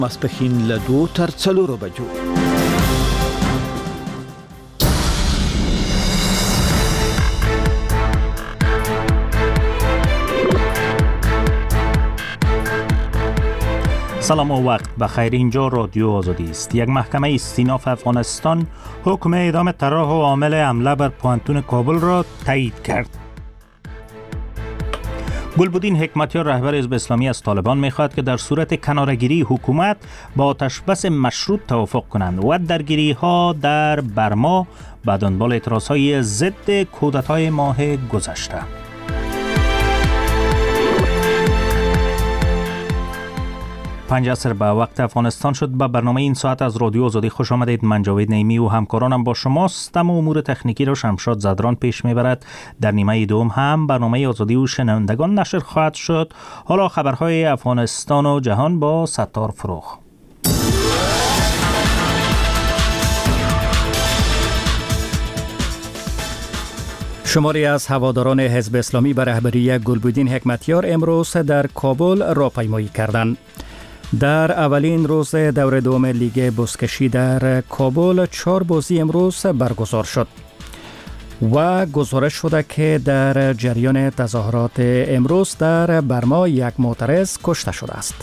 ماسپښین له 2 تر 4 بجو. سلام و وقت بخیر. اینجا رادیو آزادی است. یک محکمه استیناف افغانستان حکم اعدام طراح و عامل حمله بر پوهنتون کابل را تایید کرد. گلبدین حکمتیار رهبر حزب اسلامی از طالبان می‌خواهد که در صورت کناره‌گیری حکومت با آتش‌بس مشروط توافق کنند و درگیری‌ها در برما به دنبال اعتراض‌های ضد کودتای ماه گذشته. 5 عصر به وقت افغانستان شد. به برنامه این ساعت از رادیو آزادی خوش آمدید. من جاوید نعیمی و همکارانم با شماست. اما امور تکنیکی را شمشاد زدران پیش میبرد. در نیمه دوم هم برنامه آزادی و شنوندگان نشر خواهد شد. حالا خبرهای افغانستان و جهان با ستار فروغ. شماری از هواداران حزب اسلامی به رهبری گلبدین حکمتیار امروز در کابل راهپیمایی کردند. در اولین روز دور دوم لیگ بزکشی در کابل 4 بازی امروز برگزار شد و گزارش شده که در جریان تظاهرات امروز در برما یک معترض کشته شده است.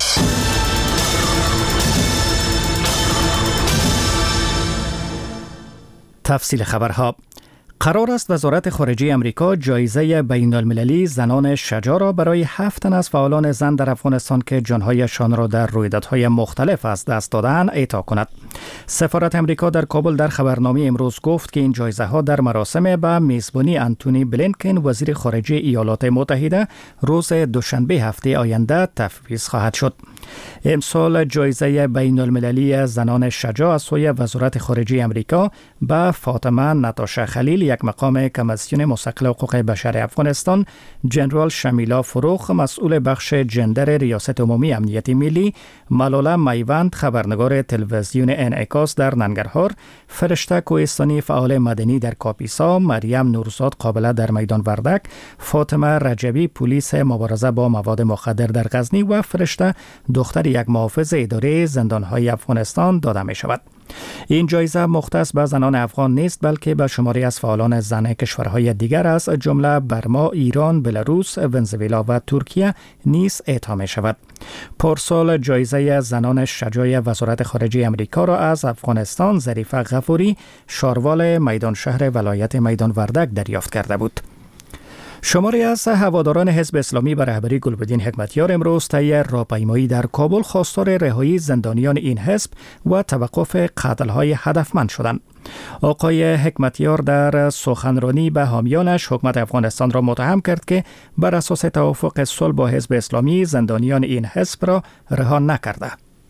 تفصیل خبرها. قرار است وزارت خارجه امریکا جایزه بین المللی زنان شجاع را برای 7 تن از فعالان زن در افغانستان که جانهایشان را در رویدادهای مختلف از دست دادند اعطا کند. سفارت امریکا در کابل در خبرنامه امروز گفت که این جایزه ها در مراسم به میزبانی آنتونی بلینکن وزیر خارجه ایالات متحده روز دوشنبه هفته آینده تفویض خواهد شد. امسال جایزه بین المللی زنان شجاع از سوی وزارت خارجه امریکا به فاطمه ناتاشا خلیل، یک مقام کمیسیون مستقل حقوق بشر افغانستان، جنرال شمیلا فروخ مسئول بخش جندر ریاست عمومی امنیت ملی، ملاله میوند خبرنگار تلویزیون انعکاس در ننگرهار، فرشته کوهستانی فعال مدنی در کاپیسا، مریم نورزاد قابله در میدان وردک، فاطمه رجبی پلیس مبارزه با مواد مخدر در غزنی و فرشته دختر یک محافظ اداره زندانهای افغانستان داده می شود. این جایزه مختص به زنان افغان نیست بلکه به شماری از فعالان زن کشورهای دیگر از جمله برما، ایران، بلاروس، ونزوئلا و ترکیه نیز اعطا می شود. پارسال جایزه زنان شجاع وزارت خارجه امریکا را از افغانستان ظریفه غفوری، شاروال میدان شهر ولایت میدان وردک دریافت کرده بود. شماری از هواداران حزب اسلامی به رهبری گلبدین حکمتیار امروز طی راهپیمایی در کابل خواستار رهایی زندانیان این حزب و توقف قتل‌های هدفمند شدند. آقای حکمتیار در سخنرانی به حامیانش حکومت افغانستان را متهم کرد که بر اساس توافق صلح با حزب اسلامی زندانیان این حزب را رها نکرده.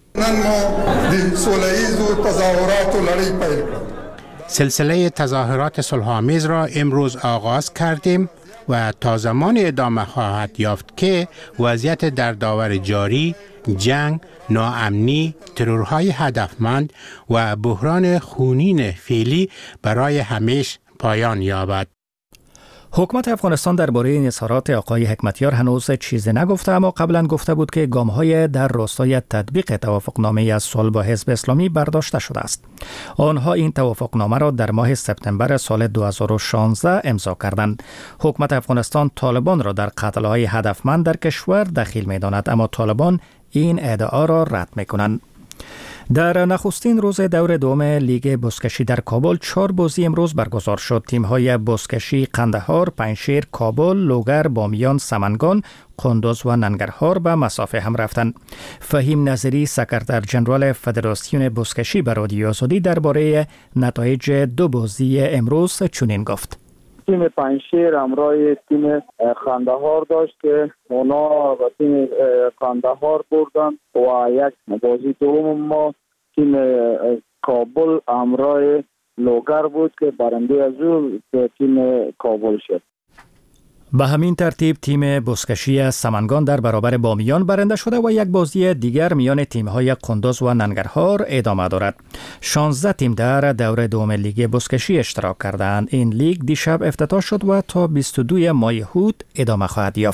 سلسله تظاهرات صلح‌آمیز را امروز آغاز کردیم و تا زمان ادامه خواهد یافت که وضعیت در داور جاری، جنگ، ناامنی، ترورهای هدفمند و بحران خونین فعلی برای همیشه پایان یابد. حکومت افغانستان درباره اظهارات آقای حکمتیار هنوز چیزی نگفته، اما قبلا گفته بود که گام‌های در راستای تطبیق توافقنامه از صلح با حزب اسلامی برداشته شده است. آنها این توافقنامه را در ماه سپتامبر سال 2016 امضا کردند. حکومت افغانستان طالبان را در قتل‌های هدفمند در کشور دخیل می‌داند، اما طالبان این ادعا را رد می‌کنند. در نخستین روز دور دوم لیگ بزکشی در کابل 4 بازی امروز برگزار شد. تیم‌های بزکشی قندهار، پنجشیر، کابل، لوگر، بامیان، سمنگان، قندوز و ننگرهار به مسافه هم رفتند. فهیم نظری سکرتر جنرال فدراسیون بزکشی به رادیو آزادی درباره نتایج 2 بازی امروز چنین گفت: تیم پنجشیر همراه تیم قندهار داشت که اونا و تیم قندهار بردن و یک بازی دوم ما تیم کابل همراه لوگر بود که برنده از اون تیم کابل شد. به همین ترتیب تیم بزکشی سمنگان در برابر بامیان برنده شده و یک بازی دیگر میان تیم‌های قندوز و ننگرهار ادامه دارد. 16 تیم در دور دوم لیگ بزکشی اشتراک کردند. این لیگ دیشب افتتاح شد و تا 22 ماه هود ادامه خواهد یافت.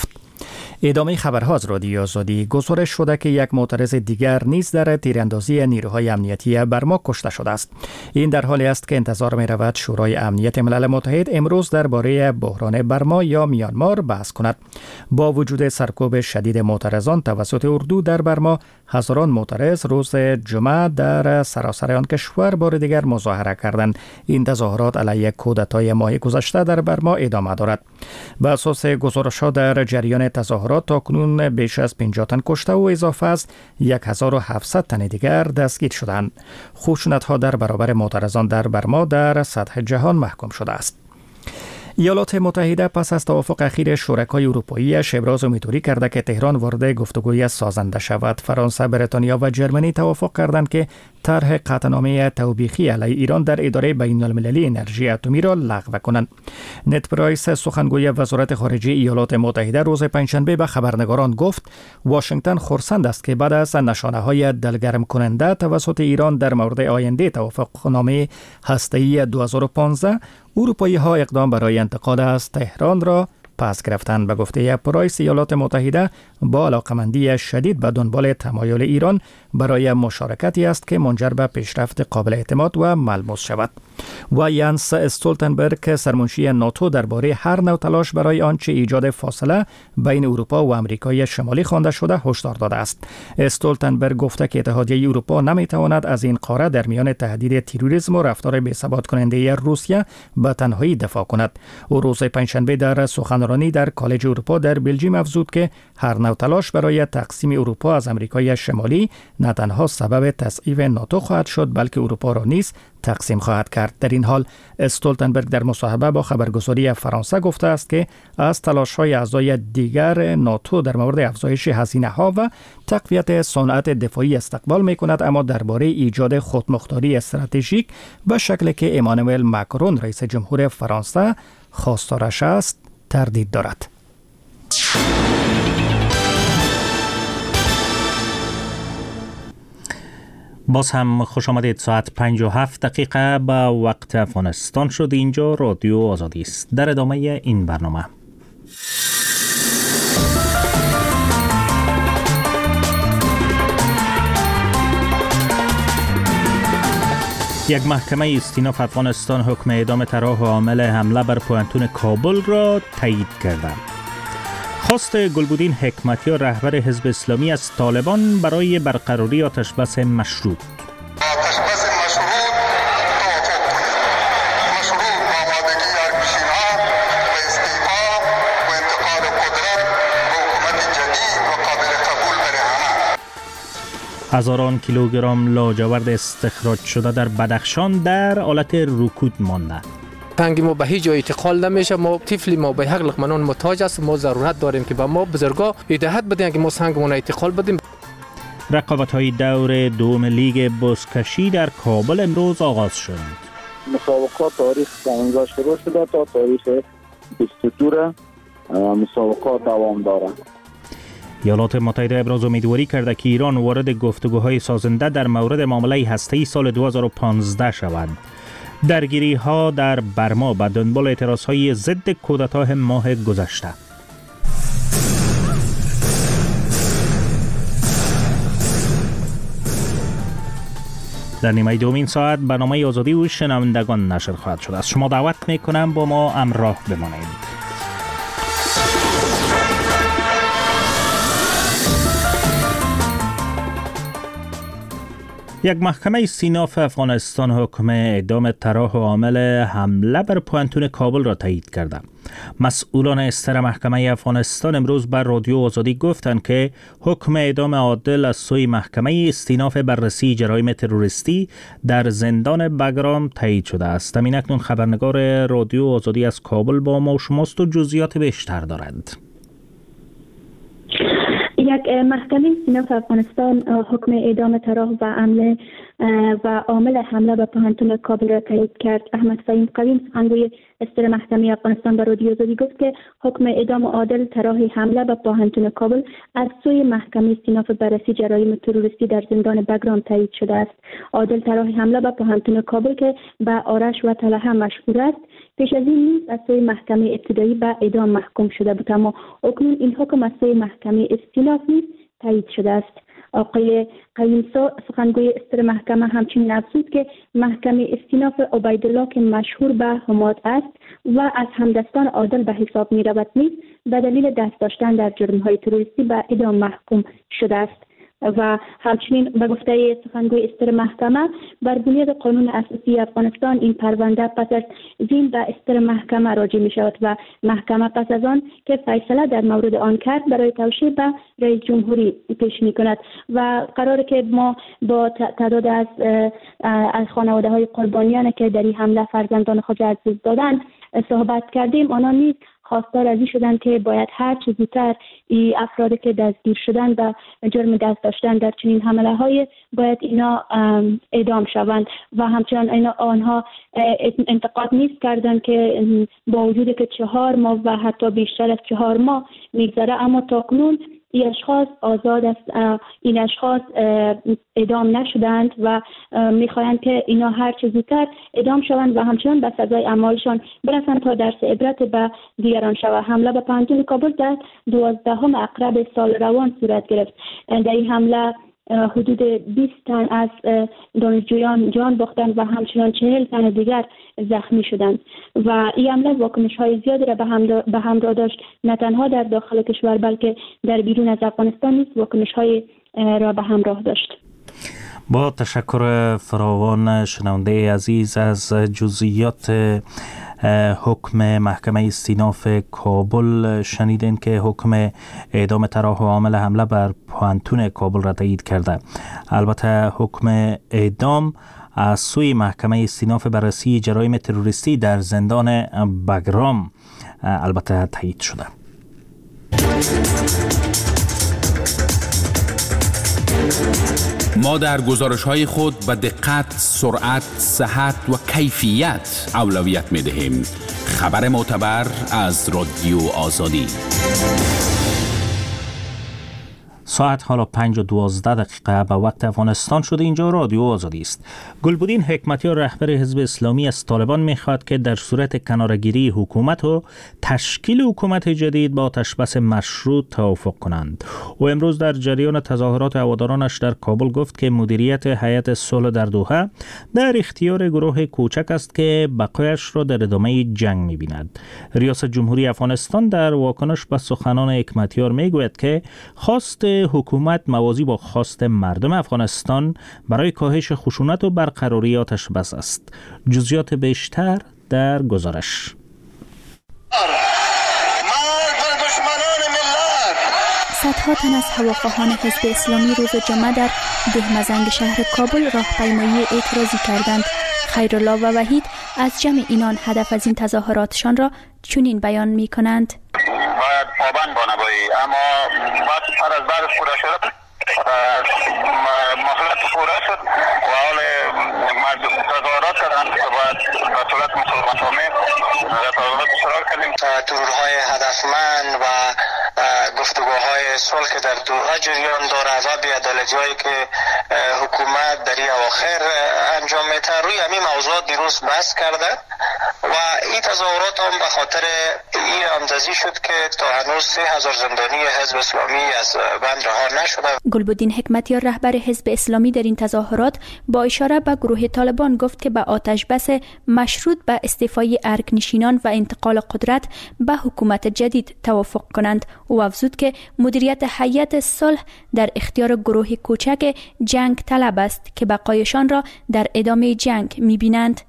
ادامه خبرها از رادیو آزادی. گزارش شده که یک معترض دیگر نیز در تیراندازی نیروهای امنیتی برما کشته شده است. این در حالی است که انتظار می رود شورای امنیت ملل متحد امروز درباره بحران برما یا میانمار بحث کند. با وجود سرکوب شدید معترضان توسط اردو در برما، هزاران معترض روز جمعه در سراسر آن کشور بار دیگر مظاهره کردند. این تظاهرات علیه کودتای ماه گذشته در برما ادامه دارد. بر اساس گزارش‌ها در جریان تظاهرات تاکنون بیش از 50 تن کشته و اضافه از 1700 تن دیگر دستگیر شدند. خشونت‌ها در برابر معترضان در برما در سطح جهان محکوم شده است. ایالات متحده پس از توافق اخیر شرکای اروپایی‌اش ابراز امیدواری کرده که تهران وارد گفتگوی سازنده شود. فرانسه، بریتانیا و جرمنی توافق کردند که طرح قطعنامه توبیخی علیه ایران در اداره بین‌المللی انرژی اتمی را لغو کنند. نت پرایس، سخنگوی وزارت خارجه ایالات متحده، روز پنجشنبه به خبرنگاران گفت واشنگتن خرسند است که بعد از نشانه‌های دلگرم کننده توسط ایران در مورد آینده توافقنامه هسته‌ای 2015 اروپایی‌ها اقدام برای انتقاد از تهران را پس گرفتند. به گفته پرایس، ایالات متحده با علاقمندی شدید به دنبال تمایل ایران برای مشارکتی است که منجر به پیشرفت قابل اعتماد و ملموس شود. و یانس استولتنبرگ، سرمنشی ناتو، درباره هر نوع تلاش برای آنچه ایجاد فاصله بین اروپا و آمریکای شمالی خوانده شده هشدار داده است. استولتنبرگ گفته که اتحادیه اروپا نمیتواند از این قاره در میان تهدید تروریسم و رفتار بی‌ثبات کننده روسیه به تنهایی دفاع کند. او روز پنجشنبه در سخنرانی در کالج اروپا در بلژیم افزود که هر نوع تلاش برای تقسیم اروپا از آمریکای شمالی نه تنها سبب تضعیف ناتو خواهد شد بلکه اروپا را نیز تقسیم خواهد کرد. در این حال استولتنبرگ در مصاحبه با خبرگزاری فرانسه گفته است که از تلاش‌های اعضای دیگر ناتو در مورد افزایش هزینه‌ها و تقویت صنعت دفاعی استقبال می‌کند، اما درباره ایجاد خودمختاری استراتژیک به شکلی که ایمانوئل ماکرون رئیس جمهور فرانسه خواستارش است تردید دارد. باز هم خوش آمدید. ساعت 57 دقیقه به وقت افغانستان شد. اینجا رادیو آزادی است. در ادامه این برنامه یک محکمه استیناف افغانستان حکم اعدام طراح عامل حمله بر پوهنتون کابل را تایید کرده. خواست گلبودین حکمتی، رهبر حزب اسلامی، از طالبان برای برقراری آتش‌بس مشروط. آتش‌بس مشروط توافق کنید. مشروط آمادگی ارگشین‌ها و استعفا و انتقال قدرت به حکومت جدید و قابل قبول برای همه. هزاران کیلوگرم لاجورد استخراج شده در بدخشان در حالت رکود مانده. سنگ ما به هیچ جای انتقال نمیشه. ما طفل ما به حق لقمنان محتاج است. ما ضرورت داریم که به ما بزرگا هدایت بدین که ما سنگمون انتقال بدیم. رقابت‌های دور دوم لیگ بزکشی در کابل امروز آغاز شد. مسابقات تاریخ 15 شروع شده تا تاریخ 22 مسابقات دوام دارد. ایالات متحده ابراز امیدواری کرده که ایران وارد گفتگوهای سازنده در مورد معامله هسته‌ای سال 2015 شود. درگیری ها در برما به دنبال اعتراض های ضد کودتا ماه گذشته. در نیمه دومین ساعت برنامه آزادی و شنوندگان نشر خواهد شد. از شما دعوت میکنم با ما همراه بمانید. یک محکمه استیناف افغانستان حکم اعدام طراح عامل حمله بر پوهنتون کابل را تایید کرده. مسئولان استر محکمه افغانستان امروز بر رادیو آزادی گفتند که حکم اعدام عادل از سوی محکمه استیناف بررسی جرایم تروریستی در زندان بگرام تایید شده است. همین اکنون خبرنگار رادیو آزادی از کابل با ما و شماست و جزئیات بیشتر دارد. یک محکمه استیناف افغانستان حکم اعدام طرح و عامل حمله به پوهنتون کابل را تایید کرد. احمد فهیم قویم سخنگوی استر محکمه افغانستان به رادیو آزادی گفت که حکم اعدام عادل طرح حمله به پوهنتون کابل از سوی محکمه استیناف بررسی جرایم تروریستی در زندان بگرام تایید شده است. عادل طرح حمله به پوهنتون کابل که به آرش و طلحه مشهور است، پیش از این نیز از سوی محکمه ابتدایی به اعدام محکوم شده بود، اما اکنون این حکم از سوی محکمه استیناف نیز تایید شده است. آقای قویم سخنگوی استر محکمه همچنین افزود که محکمه استیناف عبیدالله که مشهور به حماد است و از همدستان عادل به حساب می رود نیز به دلیل دست داشتن در جرم‌های تروریستی به اعدام محکوم شده است. و همچنین به گفته سخنگوی استر محکمه بر بنیاد قانون اساسی افغانستان این پرونده پس از زین به استر محکمه راجع می شود و محکمه پس از آن که فیصله در مورد آن کرد برای توشیح به رئیس جمهوری پیش می کند و قراره که ما با تعداد از خانواده های قربانیان که در این حمله فرزندان خود از دست دادند صحبت کردیم. آنها نیز خواستار از این شدند که باید هر چه زودتر این افرادی که دستگیر شدند به جرم دست داشتن در چنین حمله های باید اینا اعدام شوند و همچنان آنها انتقاد نیز کردند که با وجودی که 4 ماه و حتی بیشتر از 4 ماه میگذره اما تاکنون این اشخاص آزاد است، این اشخاص اعدام نشدند و میخواهند که اینا هر چه زودتر اعدام شوند و همچنان به سزای اعمالشان برسند تا درس عبرت به دیگران شود. حمله به پوهنتون کابل در 12 اکتبر سال روان صورت گرفت. در این حمله حدود 20 تن از دانشجویان جان باختند و همچنان 40 تن دیگر زخمی شدند و این حمله واکنش‌های زیادی را به همراه داشت، نه تنها در داخل کشور بلکه در بیرون از افغانستان نیز واکنش‌های را به همراه داشت. با تشکر فراوان شنونده عزیز از جزئیات حکم محکمه استیناف کابل. شنیدین که حکم اعدام طرح و عامل حمله بر پوهنتون کابل را تایید کرده. البته حکم اعدام از سوی محکمه استیناف بررسی جرایم تروریستی در زندان بگرام البته تایید شده. ما در گزارش‌های خود به دقت، سرعت، صحت و کیفیت اولویت می‌دهیم. خبر معتبر از رادیو آزادی. ساعت حالا 5:12 به وقت افغانستان شده. اینجا رادیو آزادی است. گلبدین حکمتیار رهبر حزب اسلامی از طالبان می‌خواهد که در صورت کناره‌گیری حکومت و تشکیل حکومت جدید با تشبث مشروط توافق کنند. او امروز در جریان تظاهرات هوادارانش در کابل گفت که مدیریت هیئت صلح در دوحه در اختیار گروه کوچک است که بقایش را در ادامه جنگ می‌بیند. ریاست جمهوری افغانستان در واکنش به سخنان حکمتیار می‌گوید که خواست حکومت موازی با خواست مردم افغانستان برای کاهش خشونت و برقراری آتش بس است. جزئیات بیشتر در گزارش. صدها تن از هواخواهان حزب اسلامی روز جمعه در دهمزنگ شهر کابل راهپیمایی اعتراضی کردند. خیرالله و وحید از جمع اینان هدف از این تظاهراتشان را چنین بیان می کنند. باید پابند بانوایی، اما وقتی پر از بعد پورا شد مهلت پورا شد و حال مردم تظاهرات کردند که باید به صورت مسلمانانه تظاهرات شرار کردیم. ترورهای هدفمند و گفتگوهای صلح که در دوحه جریان داره و بی‌عدالتی‌هایی که حکومت در این اواخر انجام میده روی همین موضوعات دیروز بحث کرده و این تظاهرات هم به خاطر این اندازی شد که تا هنوز 3000 زندانی حزب اسلامی از بند رها نشده. گلبدین حکمتیار رهبر حزب اسلامی در این تظاهرات با اشاره به گروه طالبان گفت که به آتش بس مشروط به استعفای ارگنشینان و انتقال قدرت به حکومت جدید توافق کنند. او افزود که مدیریت هیئت صلح در اختیار گروه کوچک جنگ طلب است که بقایشان را در ادامه جنگ می‌بینند.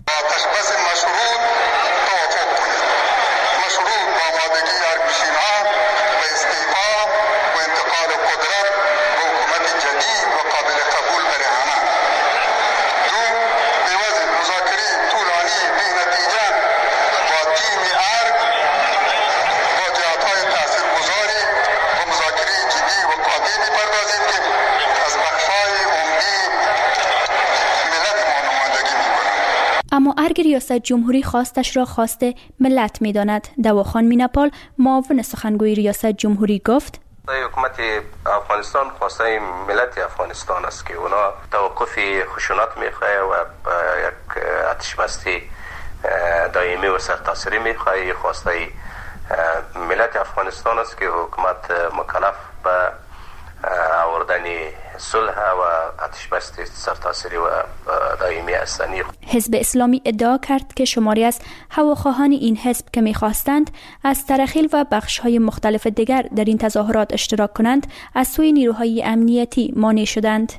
ارگ ریاست جمهوری خواستش را خواست ملت می داند. دواخان میناپال معاون سخنگوی ریاست جمهوری گفت حکومت افغانستان خواسته ملت افغانستان است که اونا توقف خشونت میخواه و یک آتش‌بسی دائمی و سرتاسری میخواه. خواسته ملت افغانستان است که حکومت مکلف به آوردن صلح و آتش‌بسی سرتاسری و دائمی هستند. حزب اسلامی ادعا کرد که شماری از هواخواهان این حزب که می‌خواستند از ترخیل و بخش‌های مختلف دیگر در این تظاهرات اشتراک کنند از سوی نیروهای امنیتی مانع شدند.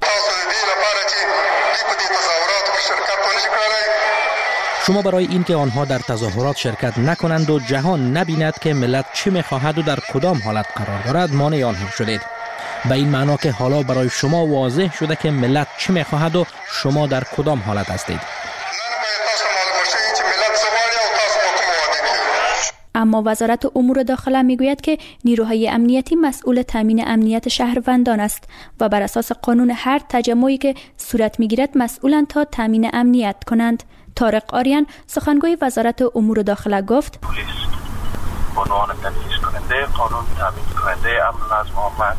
شما برای اینکه آنها در تظاهرات شرکت نکنند و جهان نبیند که ملت چه می‌خواهد و در کدام حالت قرار دارد مانع آنها شدید. به این معنا که حالا برای شما واضح شده که ملت چه می‌خواهد و شما در کدام حالت هستید. اما وزارت امور داخله میگوید که نیروهای امنیتی مسئول تامین امنیت شهروندان است و بر اساس قانون هر تجمعی که صورت میگیرد مسئولند تا تامین امنیت کنند. طارق آریان سخنگوی وزارت امور داخله گفت پلیس به عنوان تنفیذ کننده قانون تامین کننده امن نظم عامه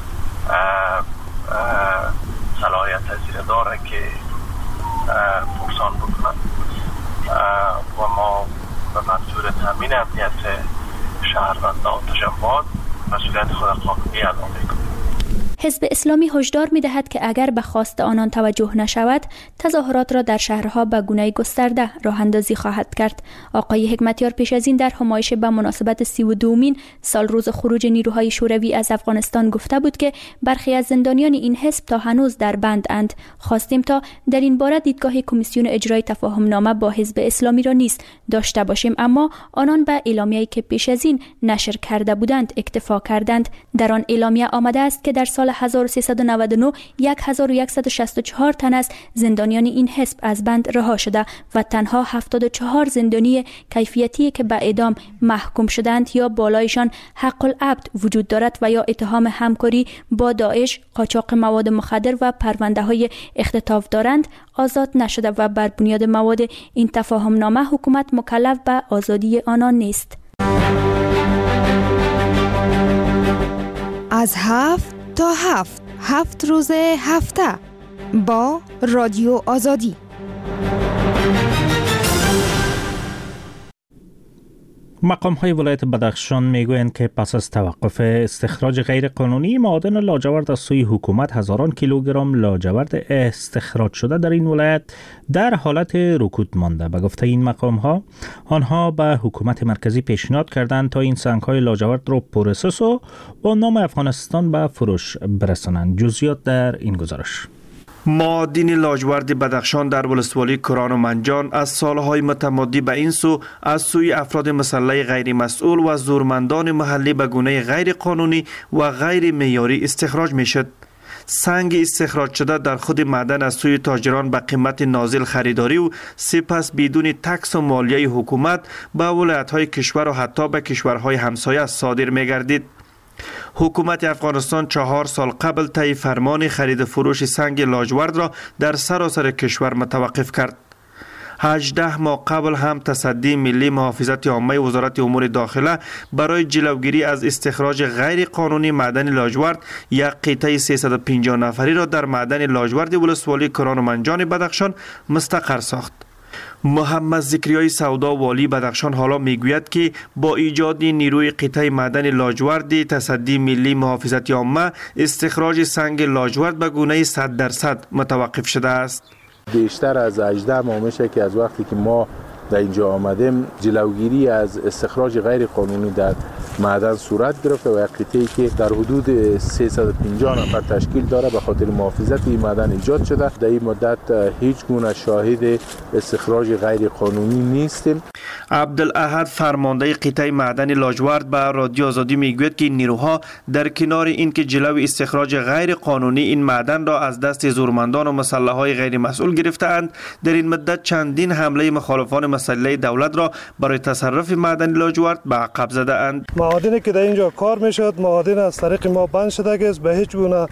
صلاحیت زیر داره که پرسان بکنند و ما به منظور تامین امنیت شهروندان و تجمعات مسئولیت خود قانونی ادا میکنیم. حزب اسلامی هشدار می‌دهد که اگر به خواست آنان توجه نشود تظاهرات را در شهرها به گونه گسترده راه اندازی خواهد کرد. آقای حکمتیار پیش از این در همایش به مناسبت 32مین سال روز خروج نیروهای شوروی از افغانستان گفته بود که برخی از زندانیان این حزب تا هنوز در بند اند. خواستیم تا در این باره دیدگاه کمیسیون اجرای تفاهم نامه با حزب اسلامی را نیز داشته باشیم، اما آنان به اعلامیه‌ای که پیش از این نشر کرده بودند اکتفا کردند. در آن اعلامیه آمده است که در سال 1399 1164 تن از زندانیان این حزب از بند رها شده و تنها 74 زندانی کیفیتی که به اعدام محکوم شدند یا بالایشان حق العبد وجود دارد و یا اتهام همکاری با داعش، قاچاق مواد مخدر و پرونده‌های اختطاف دارند آزاد نشده و بر بنیاد مواد این تفاهم نامه حکومت مکلف به آزادی آنان نیست. از 7 تا 7 روز هفته با رادیو آزادی. مقام‌های ولایت بدخشان میگویند که پس از توقف استخراج غیرقانونی معادن لاجورد از سوی حکومت هزاران کیلوگرم لاجورد استخراج شده در این ولایت در حالت رکود مانده. به گفته این مقام‌ها آنها به حکومت مرکزی پیشنهاد کردند تا این سنگ‌های لاجورد را پروسس و با نام افغانستان به فروش برسانند. جزئیات در این گزارش. معادن لاجورد بدخشان در ولسوالی کران و منجان از سالهای متمادی به این سو از سوی افراد مسلح غیر مسئول و زورمندان محلی به گونه غیر قانونی و غیر معیاری استخراج می شد. سنگ استخراج شده در خود معدن از سوی تاجران به قیمت نازل خریداری و سپس بدون تکس و مالیه حکومت به ولایت‌های کشور و حتی به کشورهای همسایه صادر می گردید. حکومت افغانستان 4 سال قبل طی فرمان خرید فروش سنگ لاجورد را در سراسر کشور متوقف کرد. 18 ماه قبل هم تصدی ملی محافظت عامه وزارت امور داخله برای جلوگیری از استخراج غیر قانونی معدن لاجورد یک قطعه 350 نفری را در معدن لاجورد ولسوالی کران و منجان بدخشان مستقر ساخت. محمد ذکریای سودا والی بدخشان حالا میگوید که با ایجاد نیروی قطعه معدن لاجورد تصدی ملی محافظت عامه استخراج سنگ لاجورد به گونه 100% متوقف شده است. بیشتر از 18 ماه میشه که از وقتی که ما در اینجا آمدیم جلوگیری از استخراج غیر قانونی در معدن صورت گرفته و یک قطعه‌ای که در حدود 350 نفر تشکیل داره به خاطر محافظت این معدن ایجاد شده. در این مدت هیچ گونه شاهد استخراج غیر قانونی نیستیم. عبدالاحد فرمانده قطعه معدن لاجورد به رادیو آزادی میگوید که این نیروها در کنار اینکه جلوی استخراج غیر قانونی این معدن را از دست زورمندان و مسلح‌های غیر مسئول گرفته‌اند، در این مدت چندین حمله مخالفان مسلح دولت را برای تصرف معدن لاجورد به عقب زده اند. معادنی که در اینجا کار میشد معادن از طریق ما بند شده است، به هیچ گونه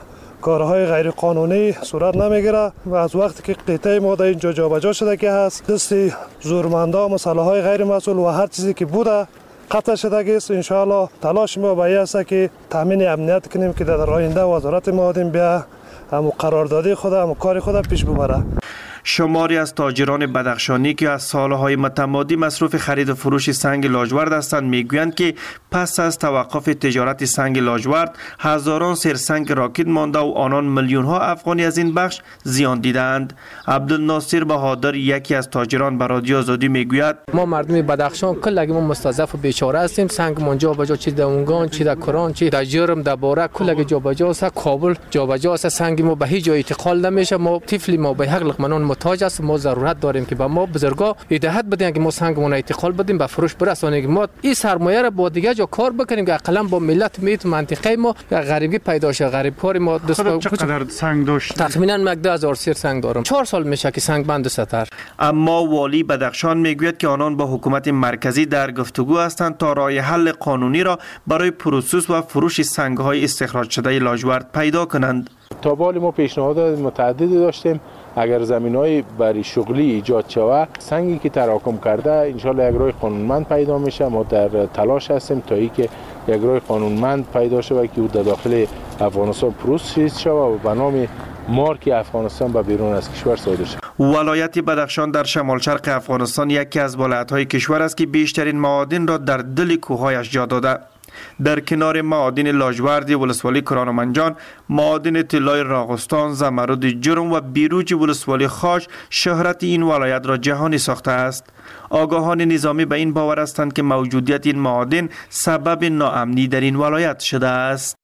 کارهای غیر قانونی صورت نمیگیره و از وقتی که قطعه ما در اینجا جابجا شده که هست دست زورمندا و مسئله غیر مسئول و هر چیزی که بوده قطع شده است. انشاءالله تلاش ما به این است که تامین امنیت کنیم که در آینده وزارت معادن بیا هم قراردادی خود هم کار خود پیش ببره. شماری از تاجران بدخشانی که از سالهای متمادی مصروف خرید و فروش سنگ لاجورد هستند میگویند که پس از توقف تجارت سنگ لاجورد هزاران سرسنگ راکد مانده و آنان میلیون ها افغانی از این بخش زیان دیدند. عبدالناصر بهادر یکی از تاجران به رادیو آزادی میگوید ما مردم بدخشان کلگی ما مستضعف و بیچاره هستیم. سنگ ما جابجا چی در اونگان چی در کران چی در جرم در باره کلگی جابجا است. کابل جابجا است. سنگ ما به هیچ جای انتقال نمیشه. ما طفلی ما به حق لقمنان محتاج است. ما ضرورت داریم که به ما بزرگا هدایت بدین که ما سنگمون انتقال بدیم به فروش برسونیم. ما این سرمایه را با دیگه جا کار بکنیم که اقلا با ملت میت منطقه ما غریبی پیدا شه. غریب کاری ما چقدر سنگ داشت؟ تقریبا 12000 سیر سنگ دارم. 4 سال میشه که سنگ بند ستر. اما والی بدخشان میگوید که آنان با حکومت مرکزی در گفتگو هستند تا راه حل قانونی را برای پروسس و فروش سنگ‌های استخراج شده لاجورد پیدا کنند. تا بالی ما پیشنهادات متعددی داشتیم اگر زمینای برای شغلی ایجاد شود سنگی که تراکم کرده انشالله یک راه قانونمند پیدا میشه. ما در تلاش هستیم تا اینکه یک راه قانونمند پیدا شود که در داخل افغانستان پروسس شود و به نام مارک افغانستان به بیرون از کشور صادر شود. ولایت بدخشان در شمال شرق افغانستان یکی از ولایت‌های کشور است که بیشترین معادن را در دل کوه‌هایش جا داده. در کنار معادن لاجوردی ولسوالی کران و منجان، معادن طلای راغستان، زمرد جرم و بیروج ولسوالی خاش شهرت این ولایت را جهانی ساخته است. آگاهان نظامی به این باور هستند که موجودیت این معادن سبب ناامنی در این ولایت شده است.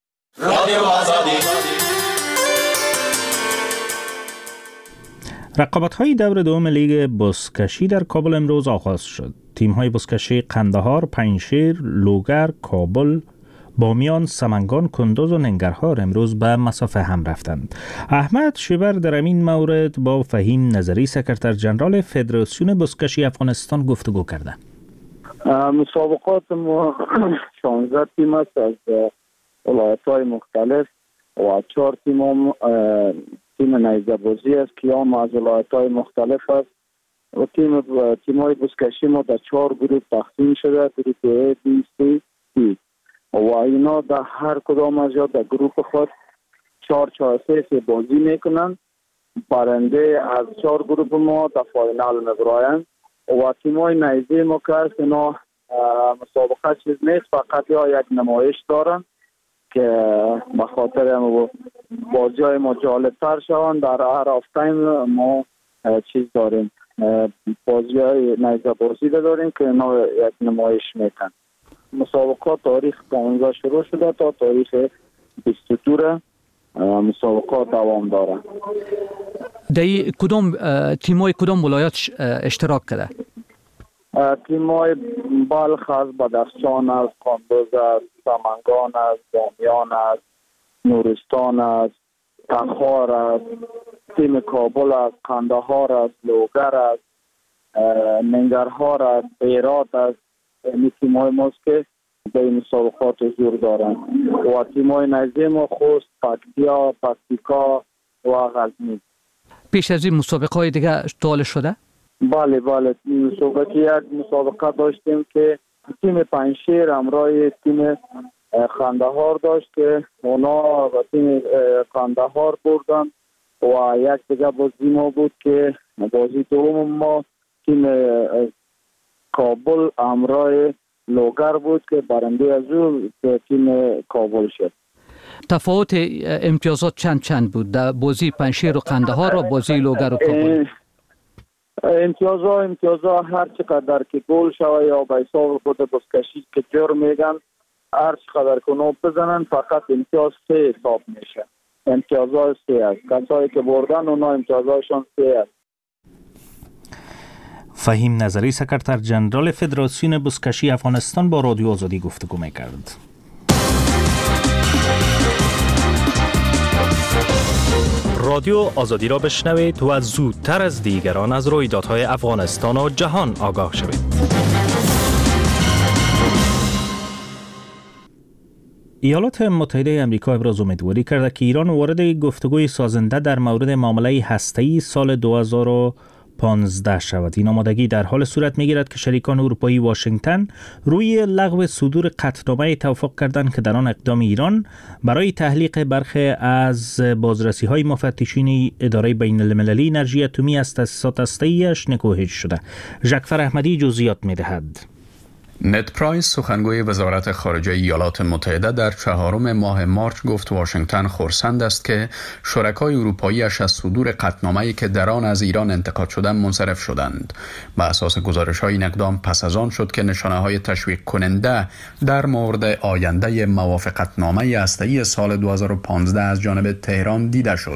رقابت‌های دور دوم لیگ بزکشی در کابل امروز آغاز شد. تیم‌های بزکشی قندهار، پنجشیر، لوگر، کابل، بامیان، سمنگان، کندوز و ننگرهار امروز به مسافه هم رفتند. احمد شیبر در این مورد با فهیم نظری سکرتر جنرال فدراسیون بزکشی افغانستان گفتگو کرده. مسابقات ما 16 تیم است از ولایت‌های مختلف و 4 تیم نیزه‌بازی است که هم از ولایت‌های مختلف است و تیم‌های بزکشی ما در 4 گروه تقسیم شده، گروه A، B، C، D و اینا در هر کدام از در گروه خود 4-4-3 بازی میکنن. برنده از 4 گروه ما در فاینال میبرایند و تیم‌های نیزه ما که است اینا مسابقه چیز نیست، فقط یک نمایش دارن که به خاطر بازی‌های ما جالب‌تر شوند. در هر هاف تایم ما چیز داریم، بازی‌های نیزه‌بازی داریم که اینا یک نمایش میکنن. مسابقات تاریخ 15 شروع شده تا تاریخ 22 مسابقات دوام داره. در کدام تیم‌های کدام ولایت اشتراک کرده؟ تیم‌های بلخ است، بدخشان است، کندوز است، سمنگان است، بامیان است، نورستان است، تخار است، تیم کابل است، قندهار است، لوگر است، ننگرهار است، هرات است. این تیم‌های ماست که به این مسابقات حضور دارند و تیم‌های نیزه ما خوست، پکتیا، پکتیکا و غزنی. پیش از این مسابقه‌های دیگه طول شده؟ بله یک مسابقه داشتیم که تیم پنجشیر همراه تیم قندهار داشت که اونا و تیم قندهار بردن و یک دیگه بازی ما بود که بازی دوم ما تیم کابل همراه لوگر بود که برنده از اون تیم کابل شد. تفاوت امتیازات چند بود در بازی پنجشیر و قندهار و بازی لوگر و کابل؟ امتیازها هر چقدر که گل شوه یا به حساب خود بزکشی که جرم میگن هر چقدر که نوب بزنن فقط امتیاز 3 حساب میشه. امتیازها 3 است. کسایی که بردن اونا امتیازهاشون 3 است. فهیم نظری سکرتر جنرال فدراسیون بزکشی افغانستان با رادیو آزادی گفتگو میکرد. رادیو آزادی را بشنوید و زودتر از دیگران از رویدادهای افغانستان و جهان آگاه شوید. ایالات متحده آمریکا ابراز امیدواری کرده که ایران وارد گفتگوی سازنده در مورد معامله هسته‌ای سال 2015 شود. این آمادگی در حال صورت می‌گیرد که شریکان اروپایی واشنگتن روی لغو صدور قطعنامه توافق کردند که در آن اقدام ایران برای تحلیق برخی از بازرسی‌های مفتشین اداره بین‌المللی انرژی اتمی از تأسیسات هسته‌ای‌اش نکوهش شده. ژکفر احمدی جزئیات می‌دهد. نت پرایس سخنگوی وزارت خارجه ایالات متحده در 4 ماه مارچ گفت واشنگتن خرسند است که شرکای اروپایی‌اش از صدور قطعنامه‌ای که در آن از ایران انتقاد شدند منصرف شدند. بر اساس گزارش‌های این اقدام پس از آن شد که نشانه‌های تشویق کننده در مورد آینده موافقتنامه هسته‌ای سال 2015 از جانب تهران دیده شد.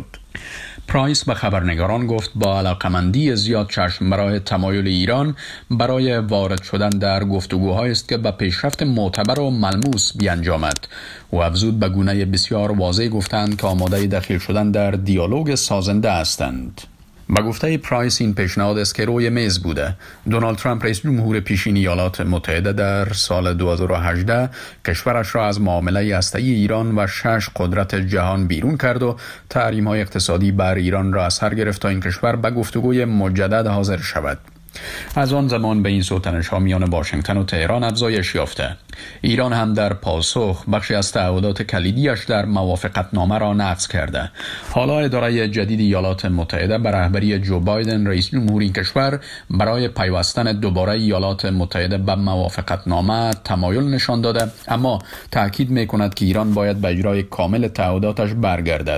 پرایس به خبرنگاران گفت با علاقمندی زیاد چشم به راه تمایل ایران برای وارد شدن در گفتگوهایی است که به پیشرفت معتبر و ملموس بیانجامد. و افزود به گونه بسیار واضح گفتند که آماده دخیل شدن در دیالوگ سازنده هستند. با گفته پرایس این پیشنهاد است که روی میز بوده. دونالد ترامپ رئیس جمهور پیشین ایالات متحده در سال 2018 کشورش را از معامله هسته‌ای ایران و 6 قدرت جهان بیرون کرد و تحریم‌های اقتصادی بر ایران را از سر گرفت تا این کشور به گفتگوی مجدد حاضر شود. از آن زمان به این سوتنش‌ها میان واشنگتن و تهران افزایش یافته. ایران هم در پاسخ بخشی از تعهدات کلیدیش در موافقتنامه را نقض کرده. حالا اداره جدید ایالات متحده به رهبری جو بایدن رئیس جمهور این کشور برای پیوستن دوباره ایالات متحده به موافقتنامه تمایل نشان داده، اما تاکید می‌کند که ایران باید به اجرای کامل تعهداتش برگردد.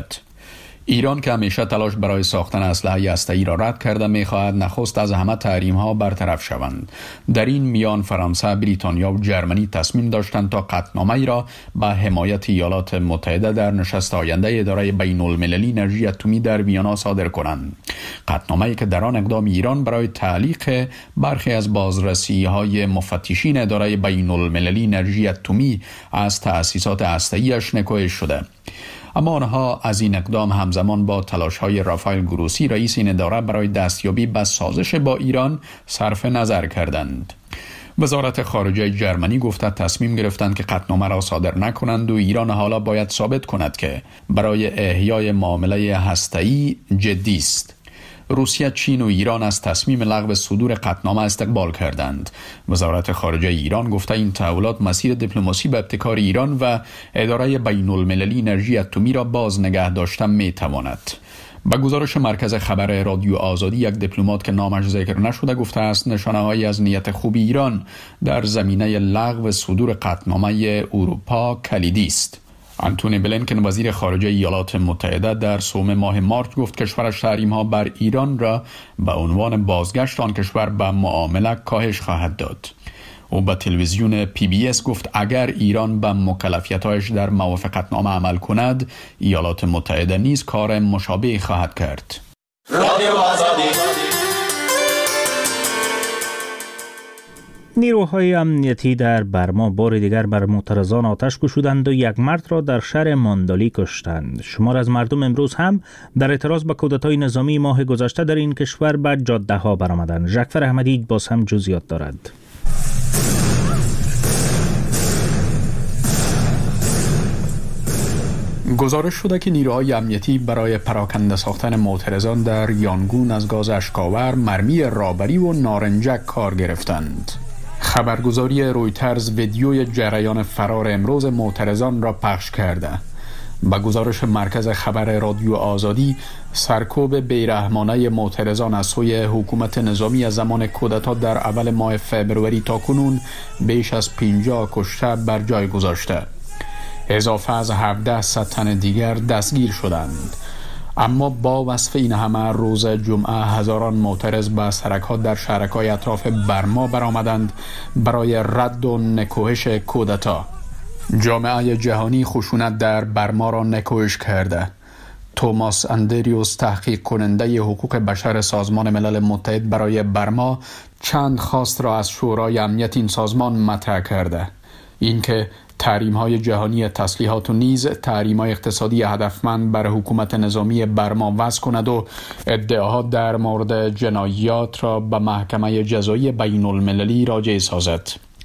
ایران که همیشه تلاش برای ساختن اسلحه هسته‌ای را رد کرده می‌خواهد نخست از همه تحریم‌ها برطرف شوند. در این میان فرانسه، بریتانیا و جرمنی تصمیم داشتند تا قطعنامه‌ای را به حمایت ایالات متحده در نشست آینده اداره بین‌المللی انرژی اتمی در وینا صادر کنند. قطعنامه‌ای که در آن اقدام ایران برای تعلیق برخی از بازرسی‌های مفتشین اداره بین‌المللی انرژی اتمی از تأسیسات هسته‌ای‌اش نکوهش شده. اما آنها از این اقدام همزمان با تلاش‌های رافائل گروسی رئیس این اداره برای دستیابی به سازش با ایران صرف نظر کردند. وزارت خارجه جرمنی گفته تصمیم گرفتند که قطعنامه را صادر نکنند و ایران حالا باید ثابت کند که برای احیای معامله هسته‌ای جدی است. روسیه، چین و ایران از تصمیم لغو صدور قطعنامه استقبال کردند. وزارت خارجه ایران گفته این تحولات مسیر دیپلماسی به ابتکار ایران و اداره بین‌المللی انرژی اتمی را باز نگه داشته می‌تواند. با گزارش مرکز خبر رادیو آزادی، یک دیپلمات که نامش ذکر نشده گفته است نشانه‌هایی از نیت خوب ایران در زمینه لغو صدور قطعنامه اروپا کلیدی است. آنتونی بلینکن وزیر خارجه ایالات متحده در سوم ماه مارچ گفت کشورش تحریم‌ها بر ایران را به عنوان بازگشت آن کشور به معامله کاهش خواهد داد. او به تلویزیون PBS گفت اگر ایران به مکلفیت‌هایش در موافقتنامه عمل کند، ایالات متحده نیز کار مشابه خواهد کرد. رادیو آزادی. نیروهای امنیتی در برما بار دیگر بر معترضان آتش گشودند و یک مرد را در شهر ماندالی کشتند. شمار از مردم امروز هم در اعتراض به کودتای نظامی ماه گذشته در این کشور به جاده‌ها برآمدند. ژکفر احمدی باز هم جزئیات دارد. گزارش شده که نیروهای امنیتی برای پراکنده ساختن معترضان در یانگون از گاز اشک‌آور، مرمی رابری و نارنجک کار گرفتند. خبرگزاری رویترز ویدیوی جریان فرار امروز معترضان را پخش کرده. با گزارش مرکز خبر رادیو آزادی، سرکوب بیرحمانه معترضان از سوی حکومت نظامی از زمان کودتا در اول ماه فوریه تا کنون بیش از 50 کشته بر جای گذاشته. اضافه از 1700 تن دیگر دستگیر شدند. اما با وصف این همه روز جمعه هزاران معترض به سرک‌ها در شهرک‌های اطراف برما برآمدند برای رد و نکوهش کودتا. جامعه جهانی خشونت در برما را نکوهش کرده. توماس اندریوس، تحقیق کننده حقوق بشر سازمان ملل متحد برای برما، چند خواست را از شورای امنیت این سازمان مطرح کرده. اینکه تحریم‌های جهانی تسلیحات و نیز تحریم‌های اقتصادی هدفمند بر حکومت نظامی برما وضع کند و ادعاها در مورد جنایات را به محکمه جزایی بین‌المللی راجع سازد.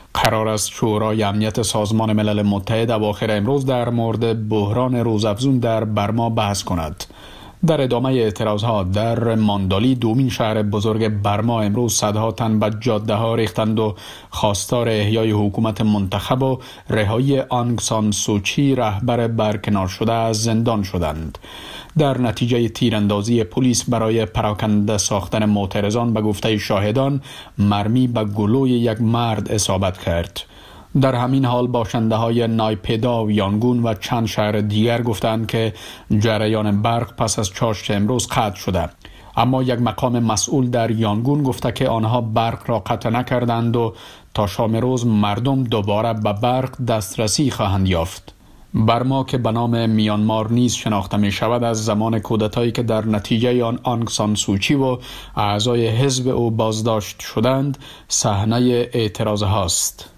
قرار است شورای امنیت سازمان ملل متحد اواخر امروز در مورد بحران روزافزون در برما بحث کند. در ادامه اعتراضها در ماندالی، دومین شهر بزرگ برما، امروز صدها تن به جاده ها ریختند و خواستار احیای حکومت منتخب و رهایی آنگ سان سوچی، رهبر برکنار شده، از زندان شدند. در نتیجه تیراندازی پلیس برای پراکنده ساختن معترضان، به گفته شاهدان مرمی به گلوی یک مرد اصابت کرد. در همین حال باشنده های نایپیدا و یانگون و چند شهر دیگر گفتند که جریان برق پس از چاشت امروز قطع شده. اما یک مقام مسئول در یانگون گفته که آنها برق را قطع نکردند و تا شام روز مردم دوباره به برق دسترسی خواهند یافت. برما که به نام میانمار نیز شناخته می شود، از زمان کودتایی که در نتیجه آن آنگ سان سوچی و اعضای حزب او بازداشت شدند صحنه اعتراض هاست.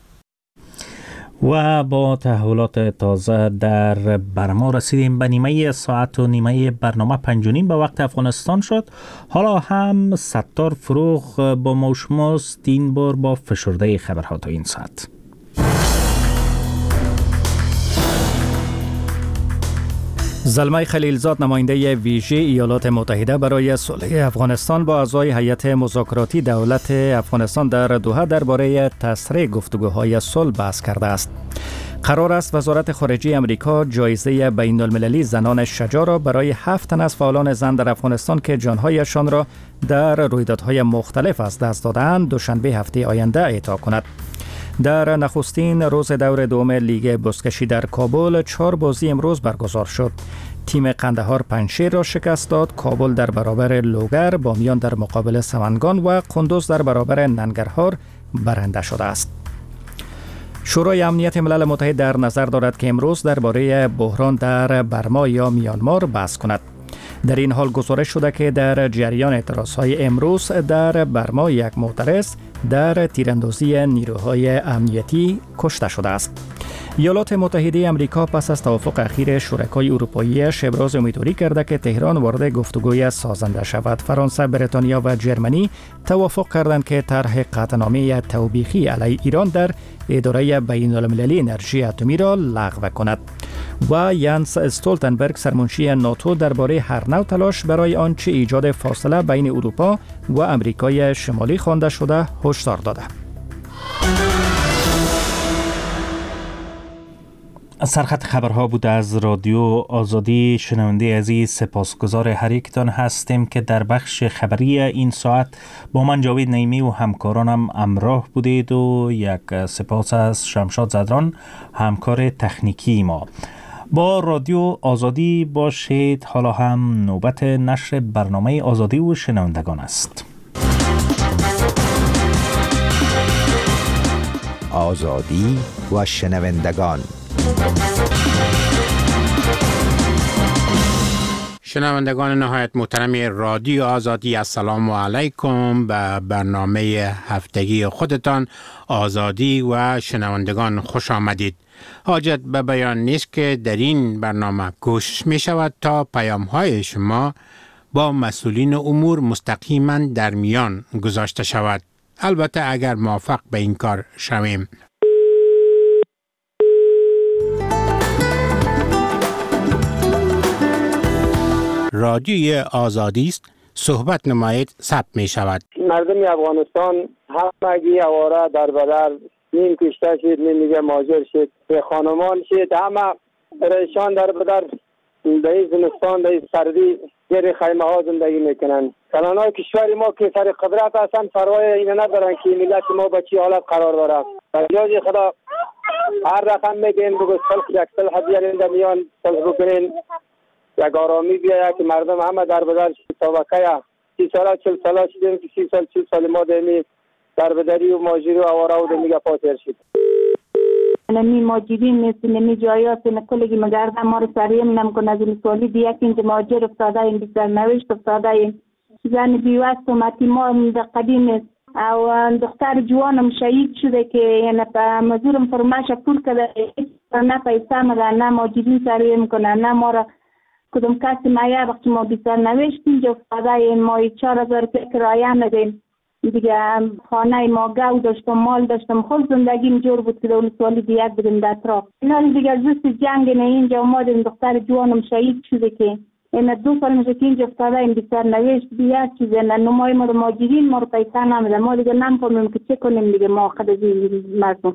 و با تحولات تازه در برما رسیدیم به نیمه ساعت و نیمه برنامه 5:30 به وقت افغانستان شد. حالا هم ستار فروغ با ما و شماست، این بار با فشرده خبرها تا این ساعت. زلمه خلیلزاد، نماینده ویژه ایالات متحده برای صلح افغانستان، با اعضای هیئت مذاکراتی دولت افغانستان در دوحه درباره تسریع گفتگوهای صلح بحث کرده است. قرار است وزارت خارجه امریکا جایزه بین المللی زنان شجاع را برای 7 تن از فعالان زن در افغانستان که جانهایشان را در رویدادهای مختلف از دست دادند دوشنبه هفته آینده اعطا کند. در نخستین روز دور دوم لیگ بزکشی در کابل 4 بازی امروز برگزار شد. تیم قندهار پنجشیر را شکست داد. کابل در برابر لوگر، بامیان در مقابل سمنگان و قندوز در برابر ننگرهار برنده شده است. شورای امنیت ملل متحد در نظر دارد که امروز درباره بحران در برما یا میانمار بحث کند. در این حال گزارش شده که در جریان اعتراضهای امروز در برما یک معترض در تیراندازی نیروهای امنیتی کشته شده است. ایالات متحده امریکا پس از توافق اخیر شرکای اروپاییش ابراز امیدواری کرده که تهران وارد گفتگوی سازنده شود. فرانسه، بریتانیا و جرمنی توافق کردند که طرح قطعنامه توبیخی علیه ایران در اداره بین المللی انرژی اتمی را لغو کند. و یانس استولتنبرگ، سرمنشی ناتو، درباره هر نوع تلاش برای آنچه ایجاد فاصله بین اروپا و امریکای شمالی خوانده شده هشدار داده. سرخط خبرها بود از رادیو آزادی. شنونده عزیز، سپاسگزار هر یکتان هستیم که در بخش خبری این ساعت با من جاوید نعیمی و همکارانم همراه بودید و یک سپاس از شمشاد زدران، همکار تکنیکی ما. با رادیو آزادی باشید. حالا هم نوبت نشر برنامه آزادی و شنوندگان است. آزادی و شنوندگان. شنوندگان نهایت محترم رادیو آزادی، السلام علیکم. به برنامه هفتگی خودتان آزادی و شنوندگان خوش آمدید. حاجت به بیان نیست که در این برنامه کوشش می شود تا پیام های شما با مسئولین امور مستقیما در میان گذاشته شود، البته اگر موافق به این کار شویم. رادیوی آزادی است، صحبت نمایید، ثبت می شود. مردم افغانستان همگی آواره در بدر، نیم کشته شد، نیم دیگه مهاجر شد، به خانمان شد، همه پریشان در بدر در زمستان در سردی زیر خیمه ها زندگی میکنن. کلانای کشور ما که سر قدرت هستن پروای اینو ندارن که ملت ما به چی حالت قرار داره. بجاج خدا هر رقم میگیم بگو صلح یک صلح بیارین در میان صلح بکنین، یک آرامی بیاید که مردم همه در بدر طبقه 30 ساله 40 ساله شدیم که 30 سال 40 سال ما دمی در بدری و ماجری و آواره و دمیگه پاتر شد. نمی ماجری مثل نمی جایات نکلگی مگردم ما رو سریم نمکن از این سوالی دیگه که اینجا ماجر افتاده این بیشتر نوشت افتاده این زن بیوست و متیما در قدیم است و دختر جوانم شهید شده که یعنی مزورم فرماش پول کرده نه پیسه مگه نه ماجری سریم کنه نه ما را کدوم کسی مایه وقتی ما بیشتر نوشت اینجا افتاده این مایی 4000 کرایه ندیم دیگه خانه ما گاو داشتم، مال داشتم، خود زندگیم جور بود که در ولسوالی دیگه بودیم در اطراف. اینا دیگه زست جنگ نه اینجا اومدیم، دختر جوانم شهید شده که این 2 سال میشه که اینجا افتاده این بیشتر نوشت بیاد چیزی نه نمای ما ماجرین ما رو پیسه نمیده، ما دیگه نمی‌فهمیم که چه کنیم دیگه ما خود از این مردم.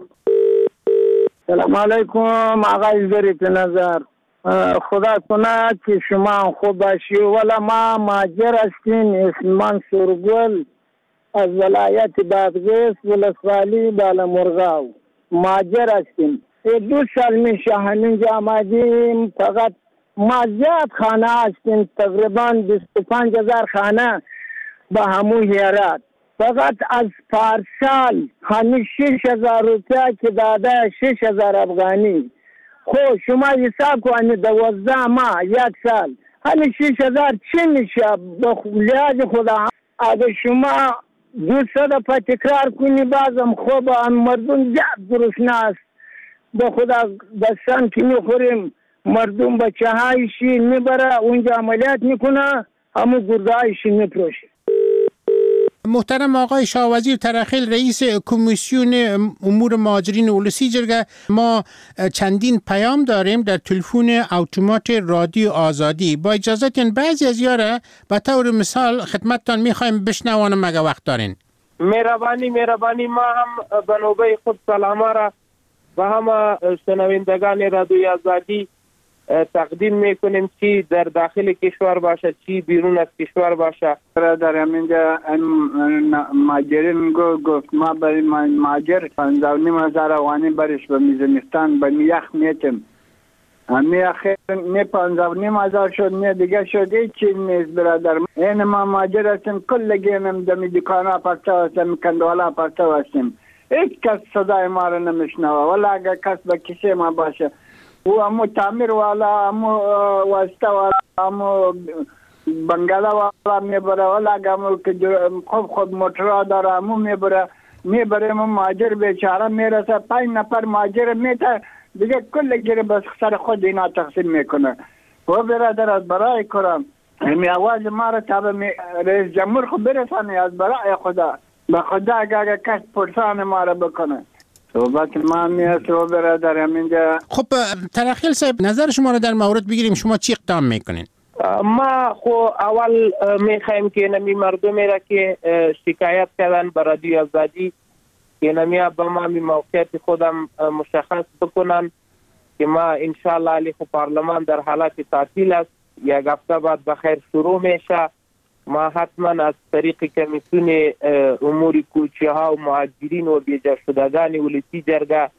سلام علیکم آقای ظریف نظر، خدا کنه که شما خوب باشی. ولی ما ماجر هستیم، اسم منصور گل از ولایت بادغیس ولسوالی بالامرغاو ماجر هستیم. 2 سال میشه همینجا آمدیم، فقط ما زیاد خانه هستیم، تقریبا 25,000 خانه به همون هرات. فقط از پارسال همین 6,000 روپیه که داده 6,000 افغانی. خب شما حساب کنید 12 ماه 1 سال همین 6,000 چی میشه؟ به لحاظ خدا اگه شما 200 دفعه تکرار کنی بازم خوب مردم زیاد گرسنه است. به خدا دستان که میخوریم مردم بچه هایشی میبره اونجا عملیات میکنه، همون گرده هایشی میپروشه. محترم آقای شاه وزیر ترخیل رئیس کمیسیون امور مهاجرین ولسی جرگه، ما چندین پیام داریم در تلفن اتومات رادیو آزادی. با اجازهتون بعضی از یاره به طور مثال خدمتتان میخوایم بشنوانم مگه وقت دارین. مهربانی ما هم به نوبه خود سلامه را و همه شنوندگان رادیو آزادی تقدیم میکنیم، چی در داخل کشور باشه چی بیرون از کشور باشه. در همینجا ماجرین گفت ما برای ماجر 15,000 افغانی برش به میزمستان به میخ میتیم. می اخیر می 15,000 شد، می دیگه شد هیچی نیست برادر. این ما ماجر هستیم، کلگیم دمی دکانا پرچه هستیم، کندوالا پرچه هستیم. هیچ کس صدای ما رو نمیشنوه، ولی اگر کس به کسی ما باشه و امو تعمیر والا، امو واسطه والا، امو بنگله والا میبره، ولی اگر امو که خود موترها داره امو میبره امو ماجر بیچاره میرسه 5 نفر ماجر میته دیگه کل گیره بس سر خود اینا تقسیم میکنه. و برادر از برای کرم همی آواز ما را تا به رئیس جمهور خود برسانه، از برای خدا به خدا اگر کس پرسان ما را بکنه. صحبت ما میاد و برادر همینجا. خب ترخیل صاحب نظر شما رو در مورد بگیریم، شما چی اقدام میکنین؟ ما خو اول میخوایم که نمی مردمی را که شکایت کردن به رادیو آزادی که نمی با ما موقعیت خودم مشخص بکنن که ما انشاءالله علی خو پارلمان در حالت تعطیل است، 1 هفته بعد بخیر شروع میشه. ما حتما از طریق کمیسیون امور کوچه ها و مهاجرین و بیجا شدگان ولسی جرگه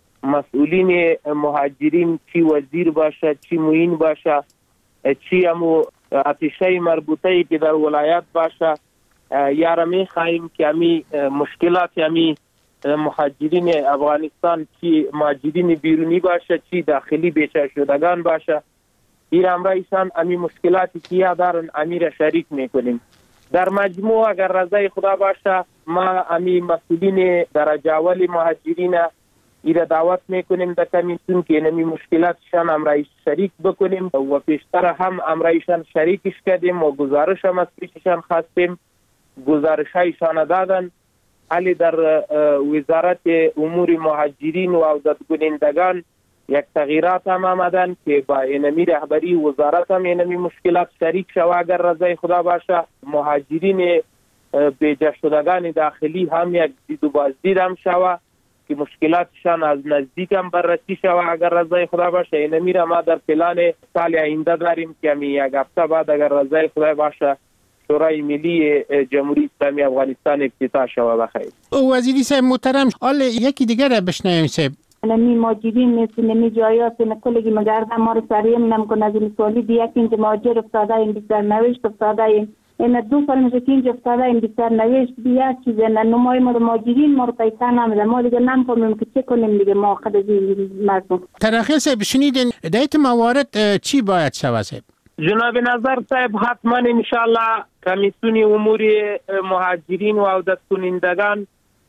مسئولین مهاجرین، چی وزیر باشه چی معین باشه چی همو اتشه مربوطه که در ولایت باشه، یاره می خواهیم که همی مشکلات همی مهاجرین افغانستان چی مهاجرین بیرونی باشه چی داخلی بیجا شدگان باشه، این امرایشان امی مشکلاتی که دارن امی را شریک میکنیم. در مجموع اگر رضای خدا باشه ما امی مسئولین درجه اول مهاجرین ایره دعوت میکنیم در کمیسیون که نمی مشکلاتشان امرایش شریک بکنیم و پیشتر هم امرایشان شریکش کردیم و گزارش هم از پیششان خواستیم، گزارش هایشان دادن. حالی در وزارت امور مهاجرین و عودتگزینندگان یک تغییرات هم آمدن که با اینمی رهبری وزارت هم اینمی مشکلات شریک شود اگر رضای خدا باشه. مهاجرین بیجا شدگان داخلی هم یک دید و بازدید هم شود که مشکلاتشان از نزدیک هم بررسی شود اگر رضای خدا باشه. اینمی را ما در پلان سال آینده داریم که همی 1 هفته بعد اگر رضای خدا باشه شورای ملی جمهوری اسلامی افغانستان افتتاح شود. بخیر وزیری صاحب محترم، حالا یکی دیگر را بشنویم صاحب. نمی ماجرین نیست، نمی جایات نکلگی مگرده ما رو سریم نمکن از این سوالی دیگه که اینجا ماجر افتاده این بیشتر نوشت افتاده این 2 سال میشه که اینجا افتاده این بیشتر نوشت بیا چیزه نمای ما رو ماجرین ما رو پیسه نمیده، ما دیگه نمیفهمیم که چه کنیم دیگه ما خود از این مردم. ترخیل صاحب شنیدین دایت موارد چی باید شود صاحب؟ جناب نظر صاحب حتما انشاءالله کمیسیون امور مهاجرین و عودتگزینندگان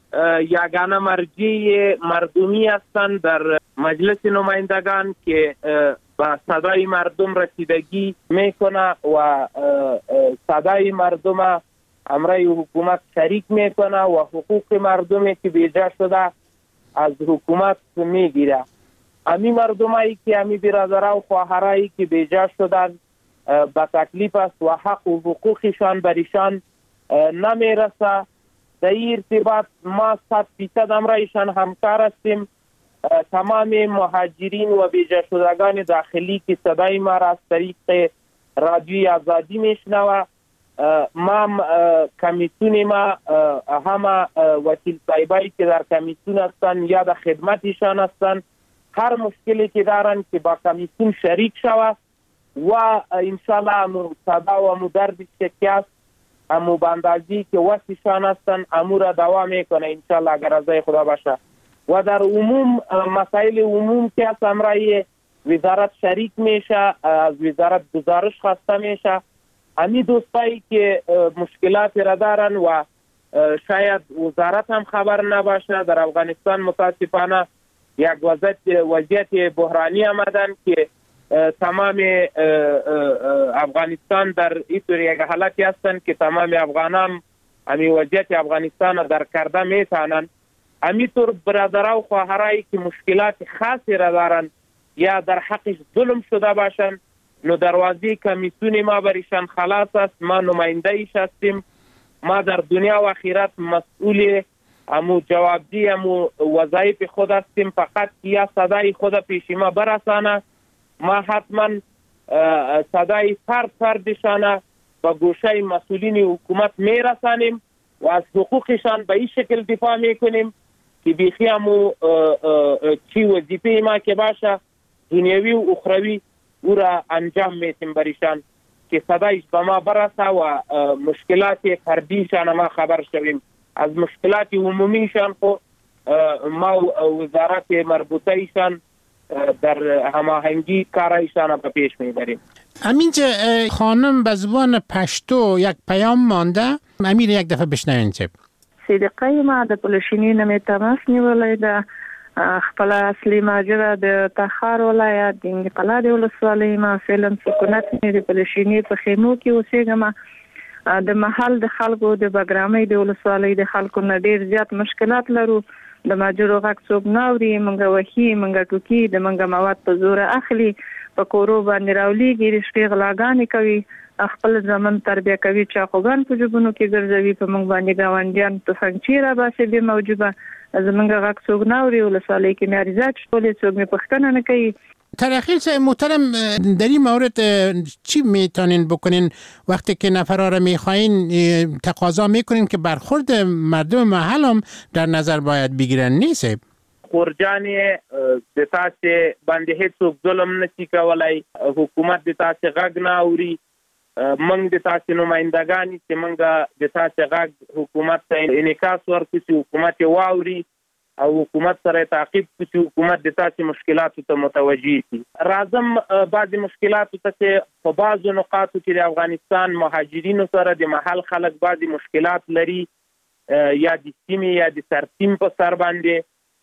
یگانه مرجع مردمی هستند در مجلس نمایندگان که با صدای مردم رسیدگی میکنه و صدای مردم امرای حکومت شریک میکنه و حقوق مردمی که بیجا شده از حکومت میگیره. امی مردمایی که امی برادرها و خواهرایی که بیجا شدن به تکلیف است و حق و حقوقشان بریشان نمیرسه. در این ارتباط ما 100% امرایشان همکار هستیم. تمام مهاجرین و بیجا شدگان داخلی که صدای ما را از طریق رادیوی آزادی میشنوه، ما کمیسیون ما همه وکیل صاحبایی که در کمیسیون هستن یا در خدمتشان هستن، هر مشکلی که دارن که با کمیسیون شریک شود و انشاءالله امو صدا و امو درد شکست امو باندازی که وسیشان هستن امو را دوام میکنه انشاءالله اگر رضای خدا باشه. و در عموم مسائل عموم که از امرای وزارت شریک میشه، از وزارت گزارش خواسته میشه. امی دوستایی که مشکلات را دارن و شاید وزارت هم خبر نباشه، در افغانستان متاسفانه یک وضعیت بحرانی آمدن که تمام افغانستان در اینطور یک حالتی هستن که تمام افغانان امی وضعیت افغانستان در کرده میتانن. همینطور برادرها و خواهرایی که مشکلات خاصی را دارن یا در حقش ظلم شده باشن، نو دروازه کمیسیون ما بریشان خلاص است. ما نماینده ایش هستیم. ما در دنیا و آخرت مسئول امو جوابدی امو وظایف خود هستیم. فقط یا صدای خود پیش ما برسانه، ما حتما صدای فردشانه با گوشه مسئولین حکومت میرسانیم و از حقوقشان به این شکل دفاع میکنیم که بیخی همو چی وظیفه ما که باشه دنیوی و اخروی او را انجام میتیم بریشان که صدایش به ما برسه و مشکلات فردیشان ما خبر شویم. از مشکلات عمومیشان خو ما وزارت مربوطه ایشان در هماهنگی کارایشان به پیش میبریم. امینجا خانم به زبان پشتو یک پیام مانده، امیر یک دفعه بشنوین چه صدقه ما د پلشینی نمی تماس نیولای د خپل اصلي ماجرا د تخار ولایت د انقلاب د ولسوالۍ ما فعلا سکونت د پلشینی په خیمو کې اوسېږم. د محل د خلکو د بګرامۍ د ولسوالۍ د خلکو نه ډیر زیات مشکلات لرو. د ماجرو غږ څوک نه اوري، منګه وحي منګه ټوکی د منګه مواد په زور اخلي، په کورو باندې راولېږي، رشتې غلاګانې کوي، خپل ځمن تربیه کوي، چاقوګان په جبونو کې ګرځوي، په موږ باندې ګاونډیان تفنګچې را باسي بې موجوبه. زمونږ غږ څوک نه اوري، ولسوالۍ کې مې عریضات شولې، څوک مې پوښتنه نه کوي. ترخیل صاحب محترم، در این مورد چی میتونین بکنین وقتی که نفرها را میخواین تقاضا میکنین که برخورد مردم محل هم در نظر باید بگیرن نیست؟ خورجانی د تاسې باندې هیڅوک ظلم نشي کولای، حکومت د تاسې غږ نه اوري. موږ د تاسې نمایندګان چې موږ د تاسې غږ حکومت ته انعکاس ورکړو چې حکومت یې واوري او حکومت سره تعقیب کړي چې حکومت د تاسې مشکلاتو ته متوجه شي. راځم بعضې مشکلاتو ته چې په بعضو نقاطو کې د افغانستان مهاجرینو سره د محل خلک بعضې مشکلات لري، یا د سیمې یا د سرسیم په سر باندې.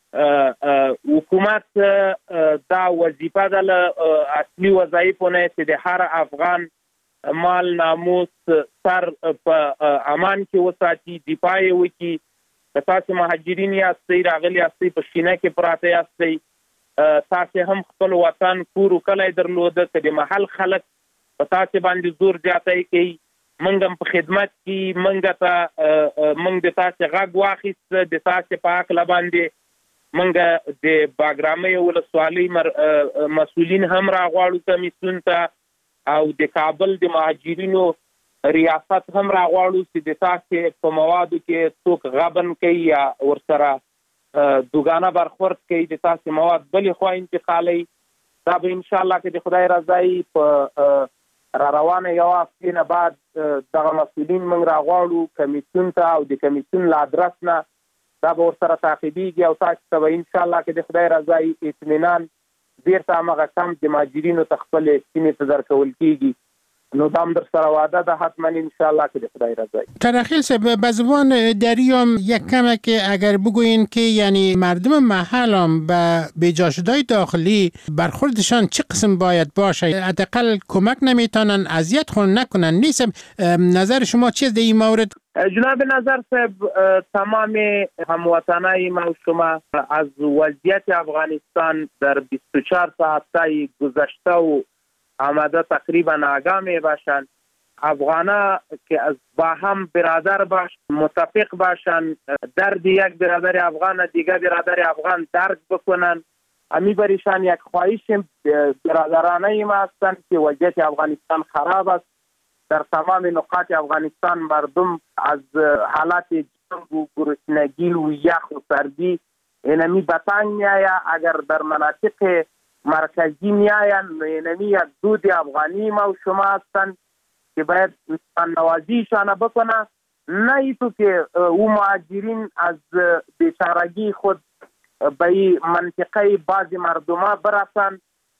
حکومت دا وظیفه ده له اصلي وظایفو نه چې د هر افغان مال ناموس سر په امان کې وساتي، دفاع یې وکړي. که تاسې مهاجرین یاستئ، راغلي یاستئ، په شینه کې پراته یاستئ، تاسې هم خپل وطن کور کلی درلوده، که د محل خلک په تاسې باندې زور زیاتی کوي، موږ هم په خدمت کې موږ د تاسې غږ واخیست، د تاسې په هکله باندې موږ د باګرامۍ ولسوالۍ مسؤلین هم راغواړو کمیسیون ته او د کابل د مهاجرینو ریاست هم راغواړو چې د تاسې په موادو کې څوک غبن کوي یا ورسره دوګانه برخورد کوي، د تاسې مواد بلې خوا انتقالوي. دا به انشاءالله که د خدای رضایي په را روانه یوه هفتې نه بعد دغه مسؤلین موږ راغواړو کمیسیون ته او د کمیسیون له ادرس نه دا به ورسره تعقیبېږي او تاسو ته به انشاءالله که د خدای رضایي اطمینان بیرته همغه کم د مهاجرینو ته خپلې سیمې ته درکول کېږي. نو دام در سر وعده ده حتما انشاءالله که د خدای رضایی. ترخیل صاحب به زبان دریام یک کمه که اگر بگوین که یعنی مردم محل هم به بیجاشدهای داخلی برخوردشان چه قسم باید باشه؟ حداقل کمک نمیتونن، اذیت خون نکنن، نیست؟ نظر شما چیست در این مورد؟ جناب نظر صاحب، تمام هموطنای ما و شما از وضعیت افغانستان در 24 ساعت گذشته و آمده تقریبا آگاه می باشند. افغانا که از با هم برادر باش، متفق باشند، درد یک برادر افغان دیگر برادر افغان درک بکنن. امی بریشان یک خواهش برادرانه ما هستند که وضعیت افغانستان خراب است. در تمام نقاط افغانستان مردم از حالات جنگ و گرسنگی و یخ و سردی اینمی بتنگ می آید. اگر در مناطق مرکزی می آید اینمی یک دود افغانی ما و شما هستند که باید نوازیشان بکنه، نه ایتو که او مهاجرین از بیچارگی خود به منطقه بعض مردم برسند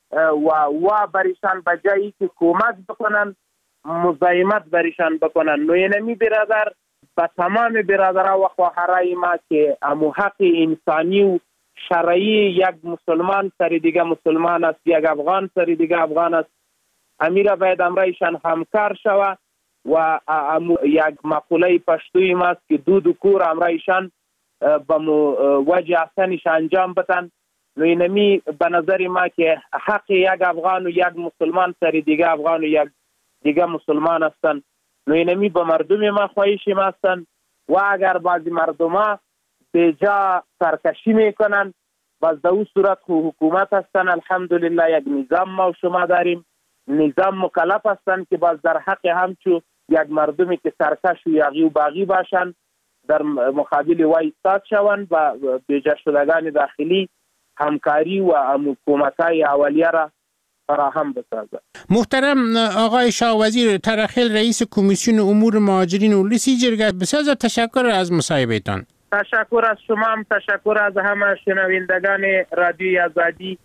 و بریشان بجایی که کمک بکنن مزاحمت بریشان بکنن. نو اینمی برادر به تمام برادرها و خواهرای ما که امو حق انسانی و شرعی یک مسلمان سر دیگه مسلمان است، یک افغان سر دیگه افغان است، امیر باید امرایشان همکار شوه و یک مقوله پشتوی ماست که دود و کور امرایشان به وجه احسنش انجام بدن. نو اینمی به نظر ما که حق یک افغان و یک مسلمان سر دیگه افغان و یک دیگه مسلمان هستن. نو اینمی به مردم ما خواهشی ما هستن و اگر بعضی مردم ها بیجا سرکشی میکنن باز در اون صورت حکومت هستن. الحمدلله یک نظام ما و شما داریم، نظام مکلف هستن که باز در حق همچو یک مردمی که سرکش و یاغی و باغی باشن در مقابل وای ایستاد شوند و بیجا شدگان داخلی همکاری و حکومت‌های اولیه را فراهم بسازد. محترم آقای شاه وزیر ترخیل، رئیس کمیسیون امور مهاجرین و لسی جرگه، بسیار تشکر از مصاحبهتان. تشکر از شما هم، تشکر از همه شنوندگان رادیوی آزادی.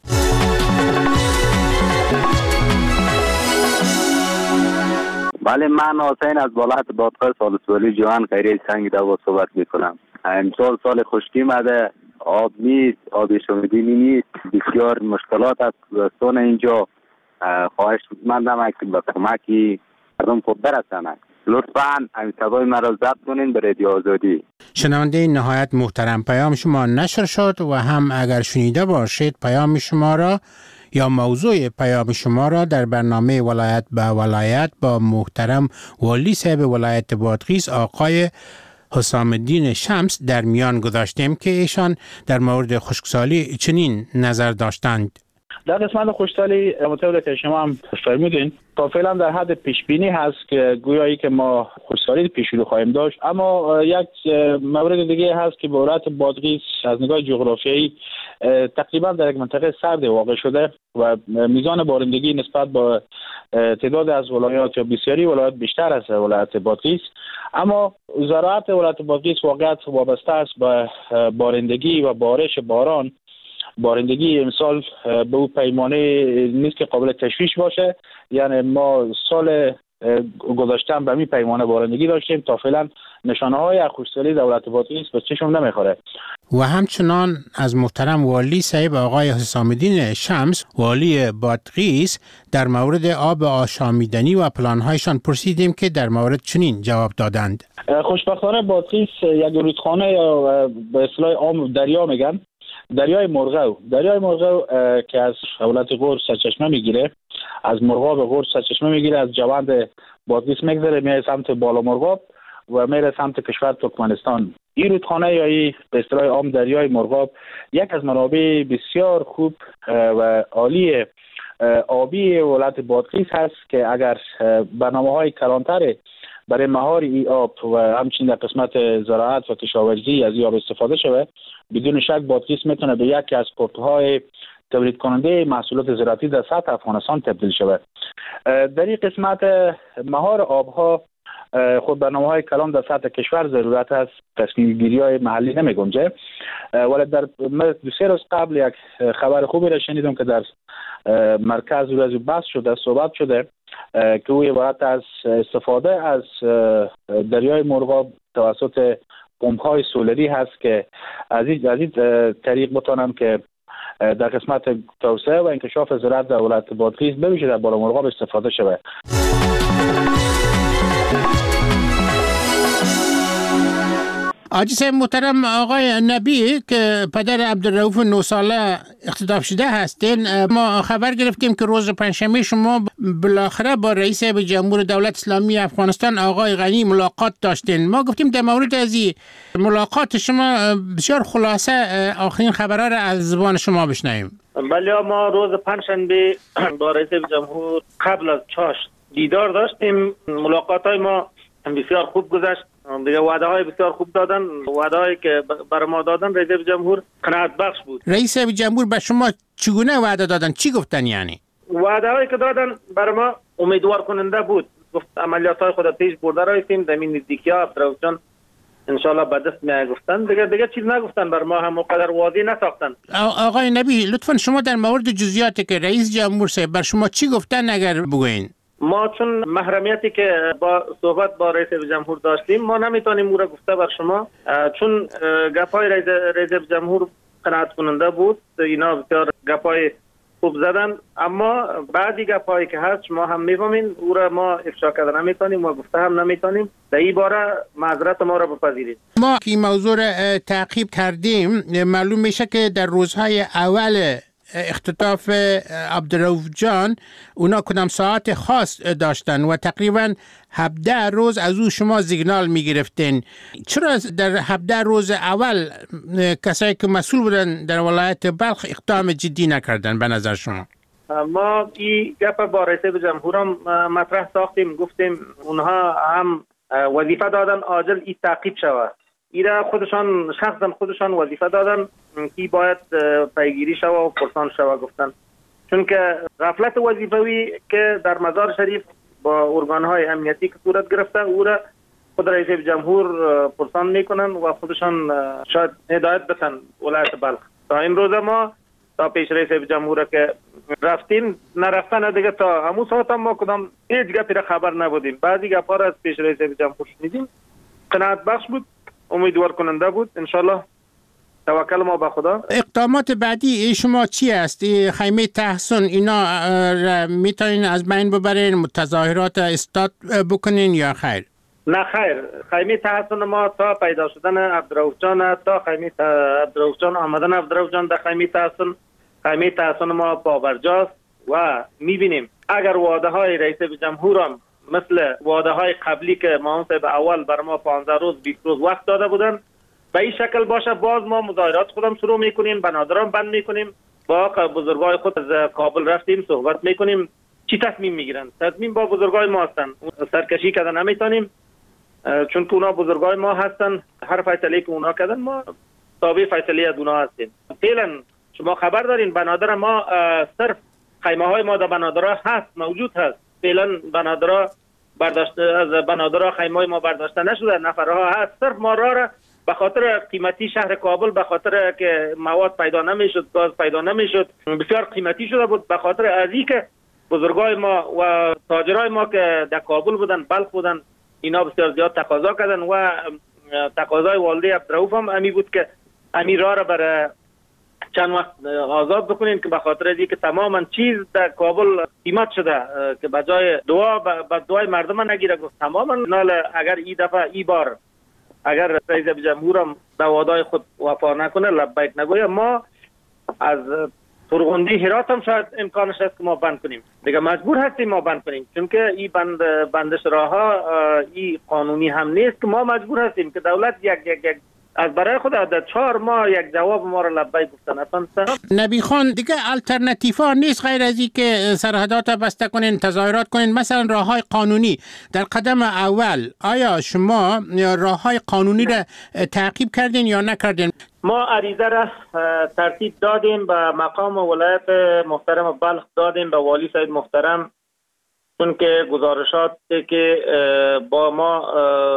بله، من حسین از ولایت بادغیس ولسوالی جوان خیریه سنگ دوا صحبت میکنم. امسال سال خشکی مده، آب نیست، آب شومیدنی نیست، بسیار مشکلات است دوستان اینجا. خواهش مندم که به کمکی مردم خود برسند. لطفاً این صدای مرا ضبط کنین به رادیو آزادی. شنونده نهایت محترم، پیام شما نشر شد و هم اگر شنیده باشید پیام شما را یا موضوع پیام شما را در برنامه ولایت به ولایت با محترم والی صاحب ولایت بادغیس آقای حسام الدین شمس در میان گذاشتیم که ایشان در مورد خشکسالی چنین نظر داشتند. در قسمت خشکسالی مطابق که شما هم فرمودین تا فعلا در حد پیش بینی هست که گویایی که ما خشکسالی پیش رو خواهیم داشت، اما یک مورد دیگه هست که به ولایت بادغیس از نگاه جغرافیایی تقریبا در یک منطقه سرد واقع شده و میزان بارندگی نسبت با تعداد از ولایات یا بسیاری ولایات بیشتر از ولایت بادغیس، اما زراعت ولایت بادغیس واقعیت وابسته است به بارندگی و بارش باران. بارندگی امسال به او پیمانه نیست که قابل تشویش باشه، یعنی ما سال گذشته به می پیمانه بارندگی داشتیم. تا فعلا نشانه های خشکسالی دولت بادغیس به چشم نمیخوره. و همچنان از محترم والی صاحب آقای حسام الدین شمس والی بادغیس در مورد آب آشامیدنی و پلانهایشان پرسیدیم که در مورد چنین جواب دادند. خوشبختانه بادغیس یک رودخانه یا به اصطلاح عام دریا میگن، دریای مرغو که از ولایت غور سرچشمه میگیره، از مرغاب غور سرچشمه میگیره، از جوند بادغیس میگذره میره سمت بالا مرغاب و میره سمت کشور ترکمنستان. این رودخانه یا این به اصطلاح عام دریای مرغاب یک از منابع بسیار خوب و عالی آبی ولایت بادغیس هست که اگر برنامه‌های کلانتر برای مهار ای آب و همچنین در قسمت زراعت و کشاورزی از ای آب استفاده شده، بدون شک بادغیس میتونه به یکی از پورت‌های تولید کننده محصولات زراعتی در سطح افغانستان تبدیل شود. در این قسمت مهار آبها خود برنامه‌های کلان در سطح کشور ضرورت است، تصمیم گیری‌های محلی نمی‌گنجه. ولی در 2-3 روز قبل یک خبر خوبی را شنیدم که در مرکز روزی بحث شده، صحبت شده که او عبارت از استفاده از دریای مرغاب توسط پمپ‌های سولری هست که از این طریق بتونن که در قسمت توسعه و انکشاف زراعت در ولایت بادغیس بویژه در بالا مرغاب استفاده شود. حاجی صاحب محترم، آقای نبی که پدر عبدالرؤوف 9 ساله اختطاف شده هستین، ما خبر گرفتیم که روز پنجشنبه شما بالاخره با رئیس جمهور دولت اسلامی افغانستان آقای غنی ملاقات داشتین. ما گفتیم در مورد از این ملاقات شما بسیار خلاصه آخرین خبرها را از زبان شما بشنویم. بله، ما روز پنجشنبه با رئیس جمهور قبل از چاشت دیدار داشتیم. ملاقات های ما بسیار خوب گذشت. دیگه وعده های بسیار خوب دادن، وعده هایی که بر ما دادن رئیس جمهور قناعت بخش بود. رئیس جمهور به شما چگونه وعده دادن؟ چی گفتن؟ یعنی وعده هایی که دادن بر ما امیدوار کننده بود. گفت عملیات های خود پیش برده راییم در این نزدیکی ها عبدالرؤوف جان انشالله به دست می گفتن. دیگه چیز نگفتن، بر ما هم قدر واضح نساختن. آقای نبی لطفا شما در مورد جزئیاتی که رئیس جمهور صاحب بر شما چی گفتن اگر بگوین؟ ما چون محرمیتی که با صحبت با رئیس جمهور داشتیم ما نمیتونیم او را گفته بر شما، چون گپای رئیس جمهور قناعت کننده بود. اینا بسیار گپای خوب زدن، اما بعضی گپایی که هست شما هم میفهمین او را ما افشا کردن نمیتونیم و گفته هم نمیتونیم. در این باره معذرت ما را بپذیرید. ما که این موضوع را تعقیب کردیم، معلوم میشه که در روزهای اول اختطاف عبدالرؤوف جان اونا کدام ساعت خاص داشتن و تقریبا 17 روز از او شما سیگنال میگرفتین. چرا در 17 روز اول کسایی که مسئول بودن در ولایت بلخ اقدام جدی نکردن به نظر شما؟ ما این گپ با رئیس جمهورم مطرح ساختیم، گفتیم اونها هم وظیفه دادن عاجل این تعقیب شود. ایره خودشان شخصا خودشان وظیفه دادن که باید پیگیری شود و پرسان شود گفتن، چون که غفلت وظیفوی که در مزار شریف با ارگانهای امنیتی که صورت گرفته او را خود رئیس جمهور پرسان میکنن و خودشان شاید هدایت بتن ولایت بلخ. تا امروز ما تا پیش رئیس جمهور که رفتیم نرفتن دیگه تا همون ساعت ما کدام هیچ گپی را خبر نبودیم. بعضی گپا را از پیش رئیس جمهور شنیدیم، قناعت بخش بود، امیدوار کننده بود. انشالله توکل ما به خدا. اقدامات بعدی شما چی است؟ خیمه تحسن اینا میتونین از بین ببرین، تظاهرات استاد بکنین یا خیر؟ نه خیر، خیمه تحسن ما تا پیدا شدن عبدالرؤوف جان، تا خیمه عبدالرؤوف جان آمدن عبدالرؤوف جان در خیمه تحسن ما پابرجاست و میبینیم اگر وعده های رئیس جمهور هم مثل وعده های قبلی که صاحب اول بر ما 15 روز 20 روز وقت داده بودن به این شکل باشه، باز ما مظاهرات خودم شروع میکنیم، بنادران بند میکنیم، با بزرگای خود از کابل رفتیم صحبت میکنیم چی تصمیم میگیرن. تصمیم با بزرگای ما هستن، سرکشی کردن نمیتونیم چون که اونا بزرگای ما هستن. هر فیصله که اونا کردن ما تابع فیصله از اونا هستیم. فعلا شما خبر دارین بنادر ما صرف خیمه های ما در بنادرها هست، موجود هست. فعلا بنادرها برداشته، از بنادرها خیمه ما برداشته نشده، نفرها هست. صرف ما را به خاطر قیمتی شهر کابل، به خاطر که مواد پیدا نمیشد، گاز پیدا نمیشد، بسیار قیمتی شده بود. به خاطر ازی که بزرگای ما و تاجرای ما که در کابل بودن، بلخ بودن، اینا بسیار زیاد تقاضا کردن و تقاضای والده عبدالرؤوف هم امی بود که امی را برای چند وقت آزاد بکنین که به خاطر اینکه تماما چیز در کابل قیمت شده که بجای دعا به دعای مردم نگیره. گفت تماما نال اگر این دفعه این بار اگر رئیس جمهورم به وعده خود وفا نکنه، لبیک نگویه، ما از فرغندی هرات هم شاید امکانش هست که ما بند کنیم. دیگه مجبور هستیم ما بند کنیم، چون که این بندش راها این قانونی هم نیست که ما مجبور هستیم که دولت یک از برای خود در 4 ماه یک جواب ما را لبیک گفتن. اصلا نبی خان دیگه الटरनेटिव نیست غیر از این که سرحدات بسته کنین، تظاهرات کنین، مثلا راههای قانونی. در قدم اول آیا شما راههای قانونی را تعقیب کردین یا نکردین؟ ما عریضه را ترتیب دادیم به مقام ولایت محترم بلخ، دادیم به والی صاحب محترم، چون که گزارشات که با ما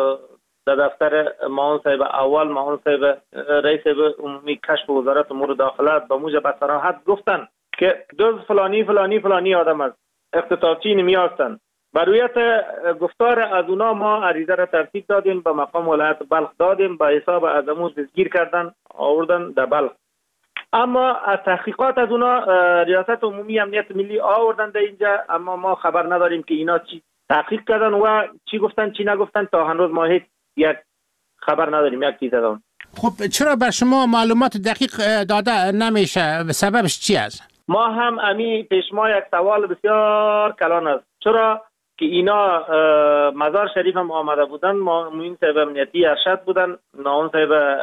در دفتر معاون صاحب اول، معاون صاحب رئیس عمومی کشف وزارت امور داخله به موجب صراحت گفتن که دوز فلانی فلانی فلانی آدم است، اختطافچی نمی هستند. برویت گفتار از اونا ما عریضه را ترتیب دادیم به مقام ولایت بلخ، دادیم به حساب از امون دستگیر کردن آوردن در بلخ. اما از تحقیقات از اونا ریاست عمومی امنیت ملی آوردن در اینجا، اما ما خبر نداریم که اینا چی تحقیق کردن و چی گفتن چی نگفتن. تا هنوز ما هیچ یک خبر نداریم یک چیز دادم. خب چرا بر شما معلومات دقیق داده نمیشه؟ سببش چی است؟ ما هم امی پیش ما یک سوال بسیار کلان است. چرا که اینا مزار شریف هم آمده بودن، معین صاحب امنیتی ارشد بودن، ناون صاحب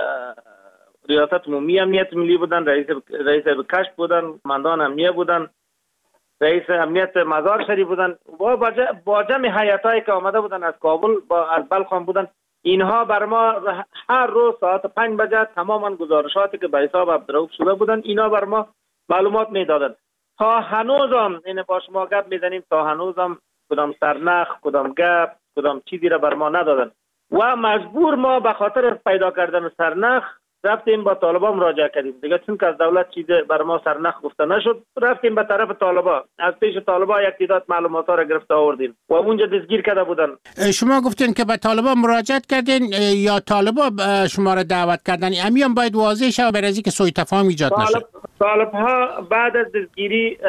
ریاست عمومی امنیت ملی بودن، رئیس کشف بودن، مندان امنیه بودن، رئیس امنیت مزار شریف بودن و با جمع هیئتایی که آمده بودن از کابل از بلخ بودن. اینها بر ما هر روز ساعت 5 بجه تماما گزارشاتی که به حساب عبدالرؤوف شده بودن اینا بر ما معلومات میدادن. تا هنوزم این با شما گپ میزنیم، تا هنوزم کدام سرنخ، کدام گپ، کدام چیزی را بر ما ندادن و مجبور ما به خاطر پیدا کردن سرنخ رفتیم با طالبان مراجعه کردیم. دیگه چون که از دولت چیز بر ما سرنخ گفته نشد، رفتیم به طرف طالبان. از پیش طالبان یک تعداد معلومات را گرفته آوردیم و اونجا دستگیر کرده بودن. شما گفتین که به طالبان مراجعه کردین یا طالبان شما را دعوت کردن؟ امیام باید واضح شه برای اینکه سوء تفاهم ایجاد نشه. طالب ها بعد از دستگیری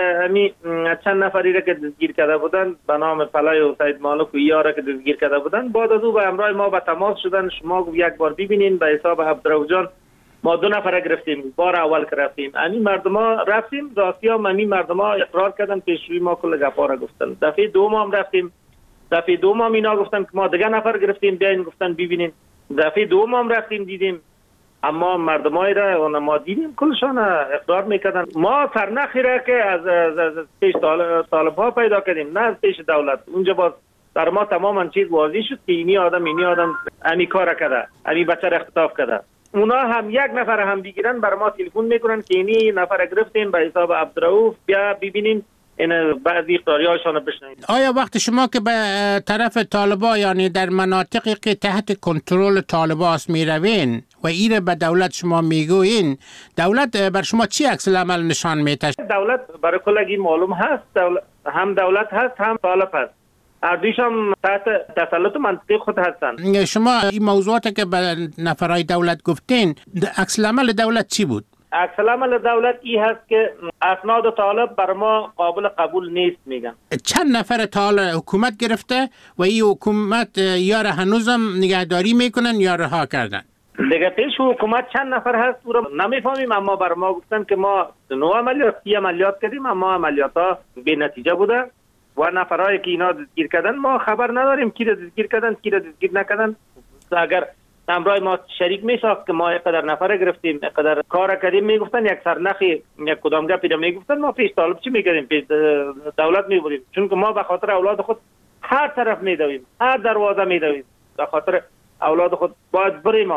چند نفری را که دستگیر کرده بودن به نام فلای و سید مالک و یارا که دستگیر کرده بودن، بعد از او به همراه ما به تماس شدن. شما یک بار ببینین به حساب عبدالرؤوف جان ما 2 نفر گرفتیم. بار اول که رفتیم امی مردما رفتیم راستی هم امی مردما اقرار کردن، پیشروی ما کل گپا را گفتن. دفعه دوم هم رفتیم، دفعه دوم هم اینا گفتن که ما دیگه نفر گرفتیم بیاین، گفتن ببینین. دفعه دوم هم رفتیم دیدیم، اما مردمای را و ما دیدیم کلشان اقرار میکردن. ما سرنخی را که از پیش طالب ها پیدا کردیم، نه از پیش دولت. اونجا باز در ما تماما چیز واضح شد که اینی آدم امی کار کرده، امی بچه را اختطاف کرده. اونا هم یک نفر هم بگیرن بر ما تلفن میکنن که اینی نفر گرفتیم به حساب عبدالرؤوف، بیا ببینین این بعضی اختیاریاشون بشنوید. آیا وقت شما که به طرف طالبا یعنی در مناطقی که تحت کنترل طالباست میروین و ایره به دولت شما میگوین، دولت بر شما چی عکس العمل نشان میده؟ دولت برای کلگی معلوم هست، هم دولت هست هم طالب هست، هر دویش هم تحت تسلط منطقی خود هستند. شما این موضوعاتی که به نفرای دولت گفتین، عکس العمل دولت چی بود؟ عکس العمل دولت این هست که اسناد طالب بر ما قابل قبول نیست میگن. چند نفر طالب حکومت گرفته و این حکومت یا را هنوزم نگهداری میکنن یا رها کردن؟ دیگه پیش حکومت چند نفر هست او را نمیفهمیم، اما بر ما گفتن که ما 9 عملیات 30 عملیات کردیم، اما عملیات ها بی نتیجه بوده و نفرایی که اینا دستگیر کردن ما خبر نداریم کی را دستگیر کردن کی را دستگیر نکردن. اگر همراه ما شریک میساخت که ما اینقدر نفر گرفتیم اینقدر کار کردیم، میگفتن یک سرنخی یک کدام گپی را میگفتن، ما پیش طالب چی میکردیم؟ پیش دولت میبودیم، چون که ما به خاطر اولاد خود هر طرف میدویم، هر دروازه میدویم، به خاطر اولاد خود باید بریم،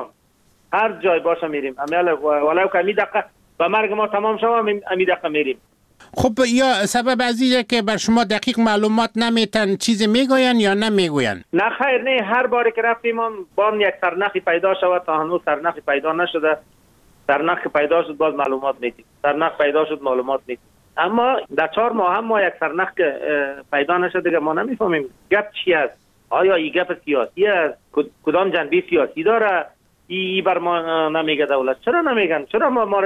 هر جای باشه میریم. ولو که امی دقیقه به مرگ ما تمام شد امی دقیقه میریم. خب یا سبب عزیزه که بر شما دقیق معلومات نمیتن چیزی میگوین یا نمیگوین؟ نه خیر، نه، هر باری که رفتیم با یک سرنخی پیدا شود، تا هنوز سرنخی پیدا نشده. سرنخ پیدا شد باز معلومات میدیم، سرنخ پیدا شد معلومات میدیم، اما در 4 ماه هم ما یک سرنخ پیدا نشده که ما نمیفهمیم گپ چی است. آیا این گپ سیاسی است؟ کدام جنبه سیاسی داره؟ ای بر ما نمیگه دولت. چرا نمیگن؟ چرا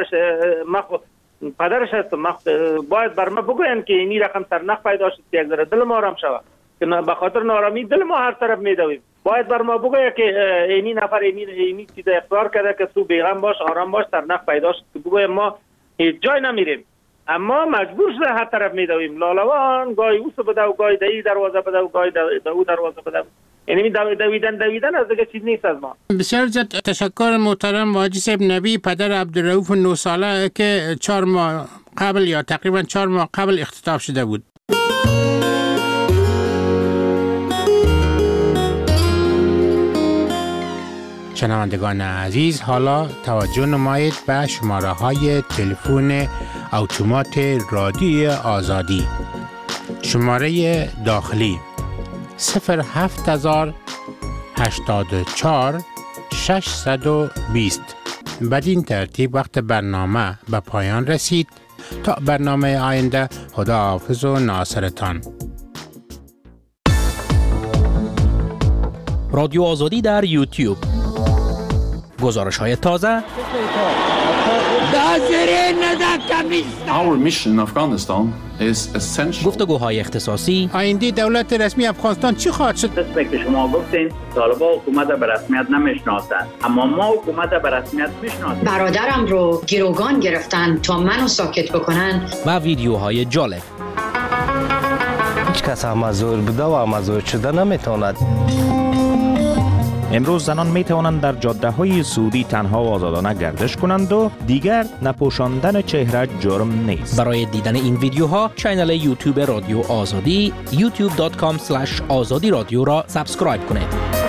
ما پدرش هستم، باید بر ما بگوین که اینی رقم سرنخ پیدا شد که یک ذره دل ما آرام شود، که به خاطر نارامی دل ما هر طرف میدویم. باید بر ما بگوید که اینی نفر اینی چیز اقرار کرده که تو بیغم باش، آرام باش، سرنخ پیدا شد، که بگویم ما هیچ جای نمیریم، اما مجبور شده هر طرف میدویم. لالوان گاهی اوسو بده و گاهی دی دروازه بده و گاهی دو دروازه بده، یعنی دویدن از دیگه چیز نیست از ما. بسیار زیاد تشکر محترم حاجی صاحب نبی، پدر عبدالرؤوف 9 ساله که 4 ماه قبل یا تقریبا 4 ماه قبل اختطاف شده بود. شنوندگان عزیز، حالا توجه نمایید به شماره های تلفن اتومات رادیوی آزادی. شماره داخلی 07084 620. بدین ترتیب وقت برنامه به پایان رسید. تا برنامه آینده، خداحافظ و ناصرتان. رادیو آزادی در یوتیوب. گزارش‌های تازه، Our mission in Afghanistan is essential. گفتگوهای اختصاصی. آینده دولت رسمی افغانستان چی خواهد شد؟ قسمی که شما گفتین طالبان حکومت به رسمیت نمیشناسند، اما ما حکومت به رسمیت میشناسیم. برادرم رو گروگان گرفتن تا منو ساکت بکنن. و ویدیوهای جالب. هیچ کس مزور بوده و مزور شده نمیتواند. امروز زنان می توانند در جاده های سعودی تنها و آزادانه گردش کنند و دیگر نپوشاندن چهره جرم نیست. برای دیدن این ویدیوها کانال یوتیوب رادیو آزادی youtube.com/azadi radio را سابسکرایب کنید.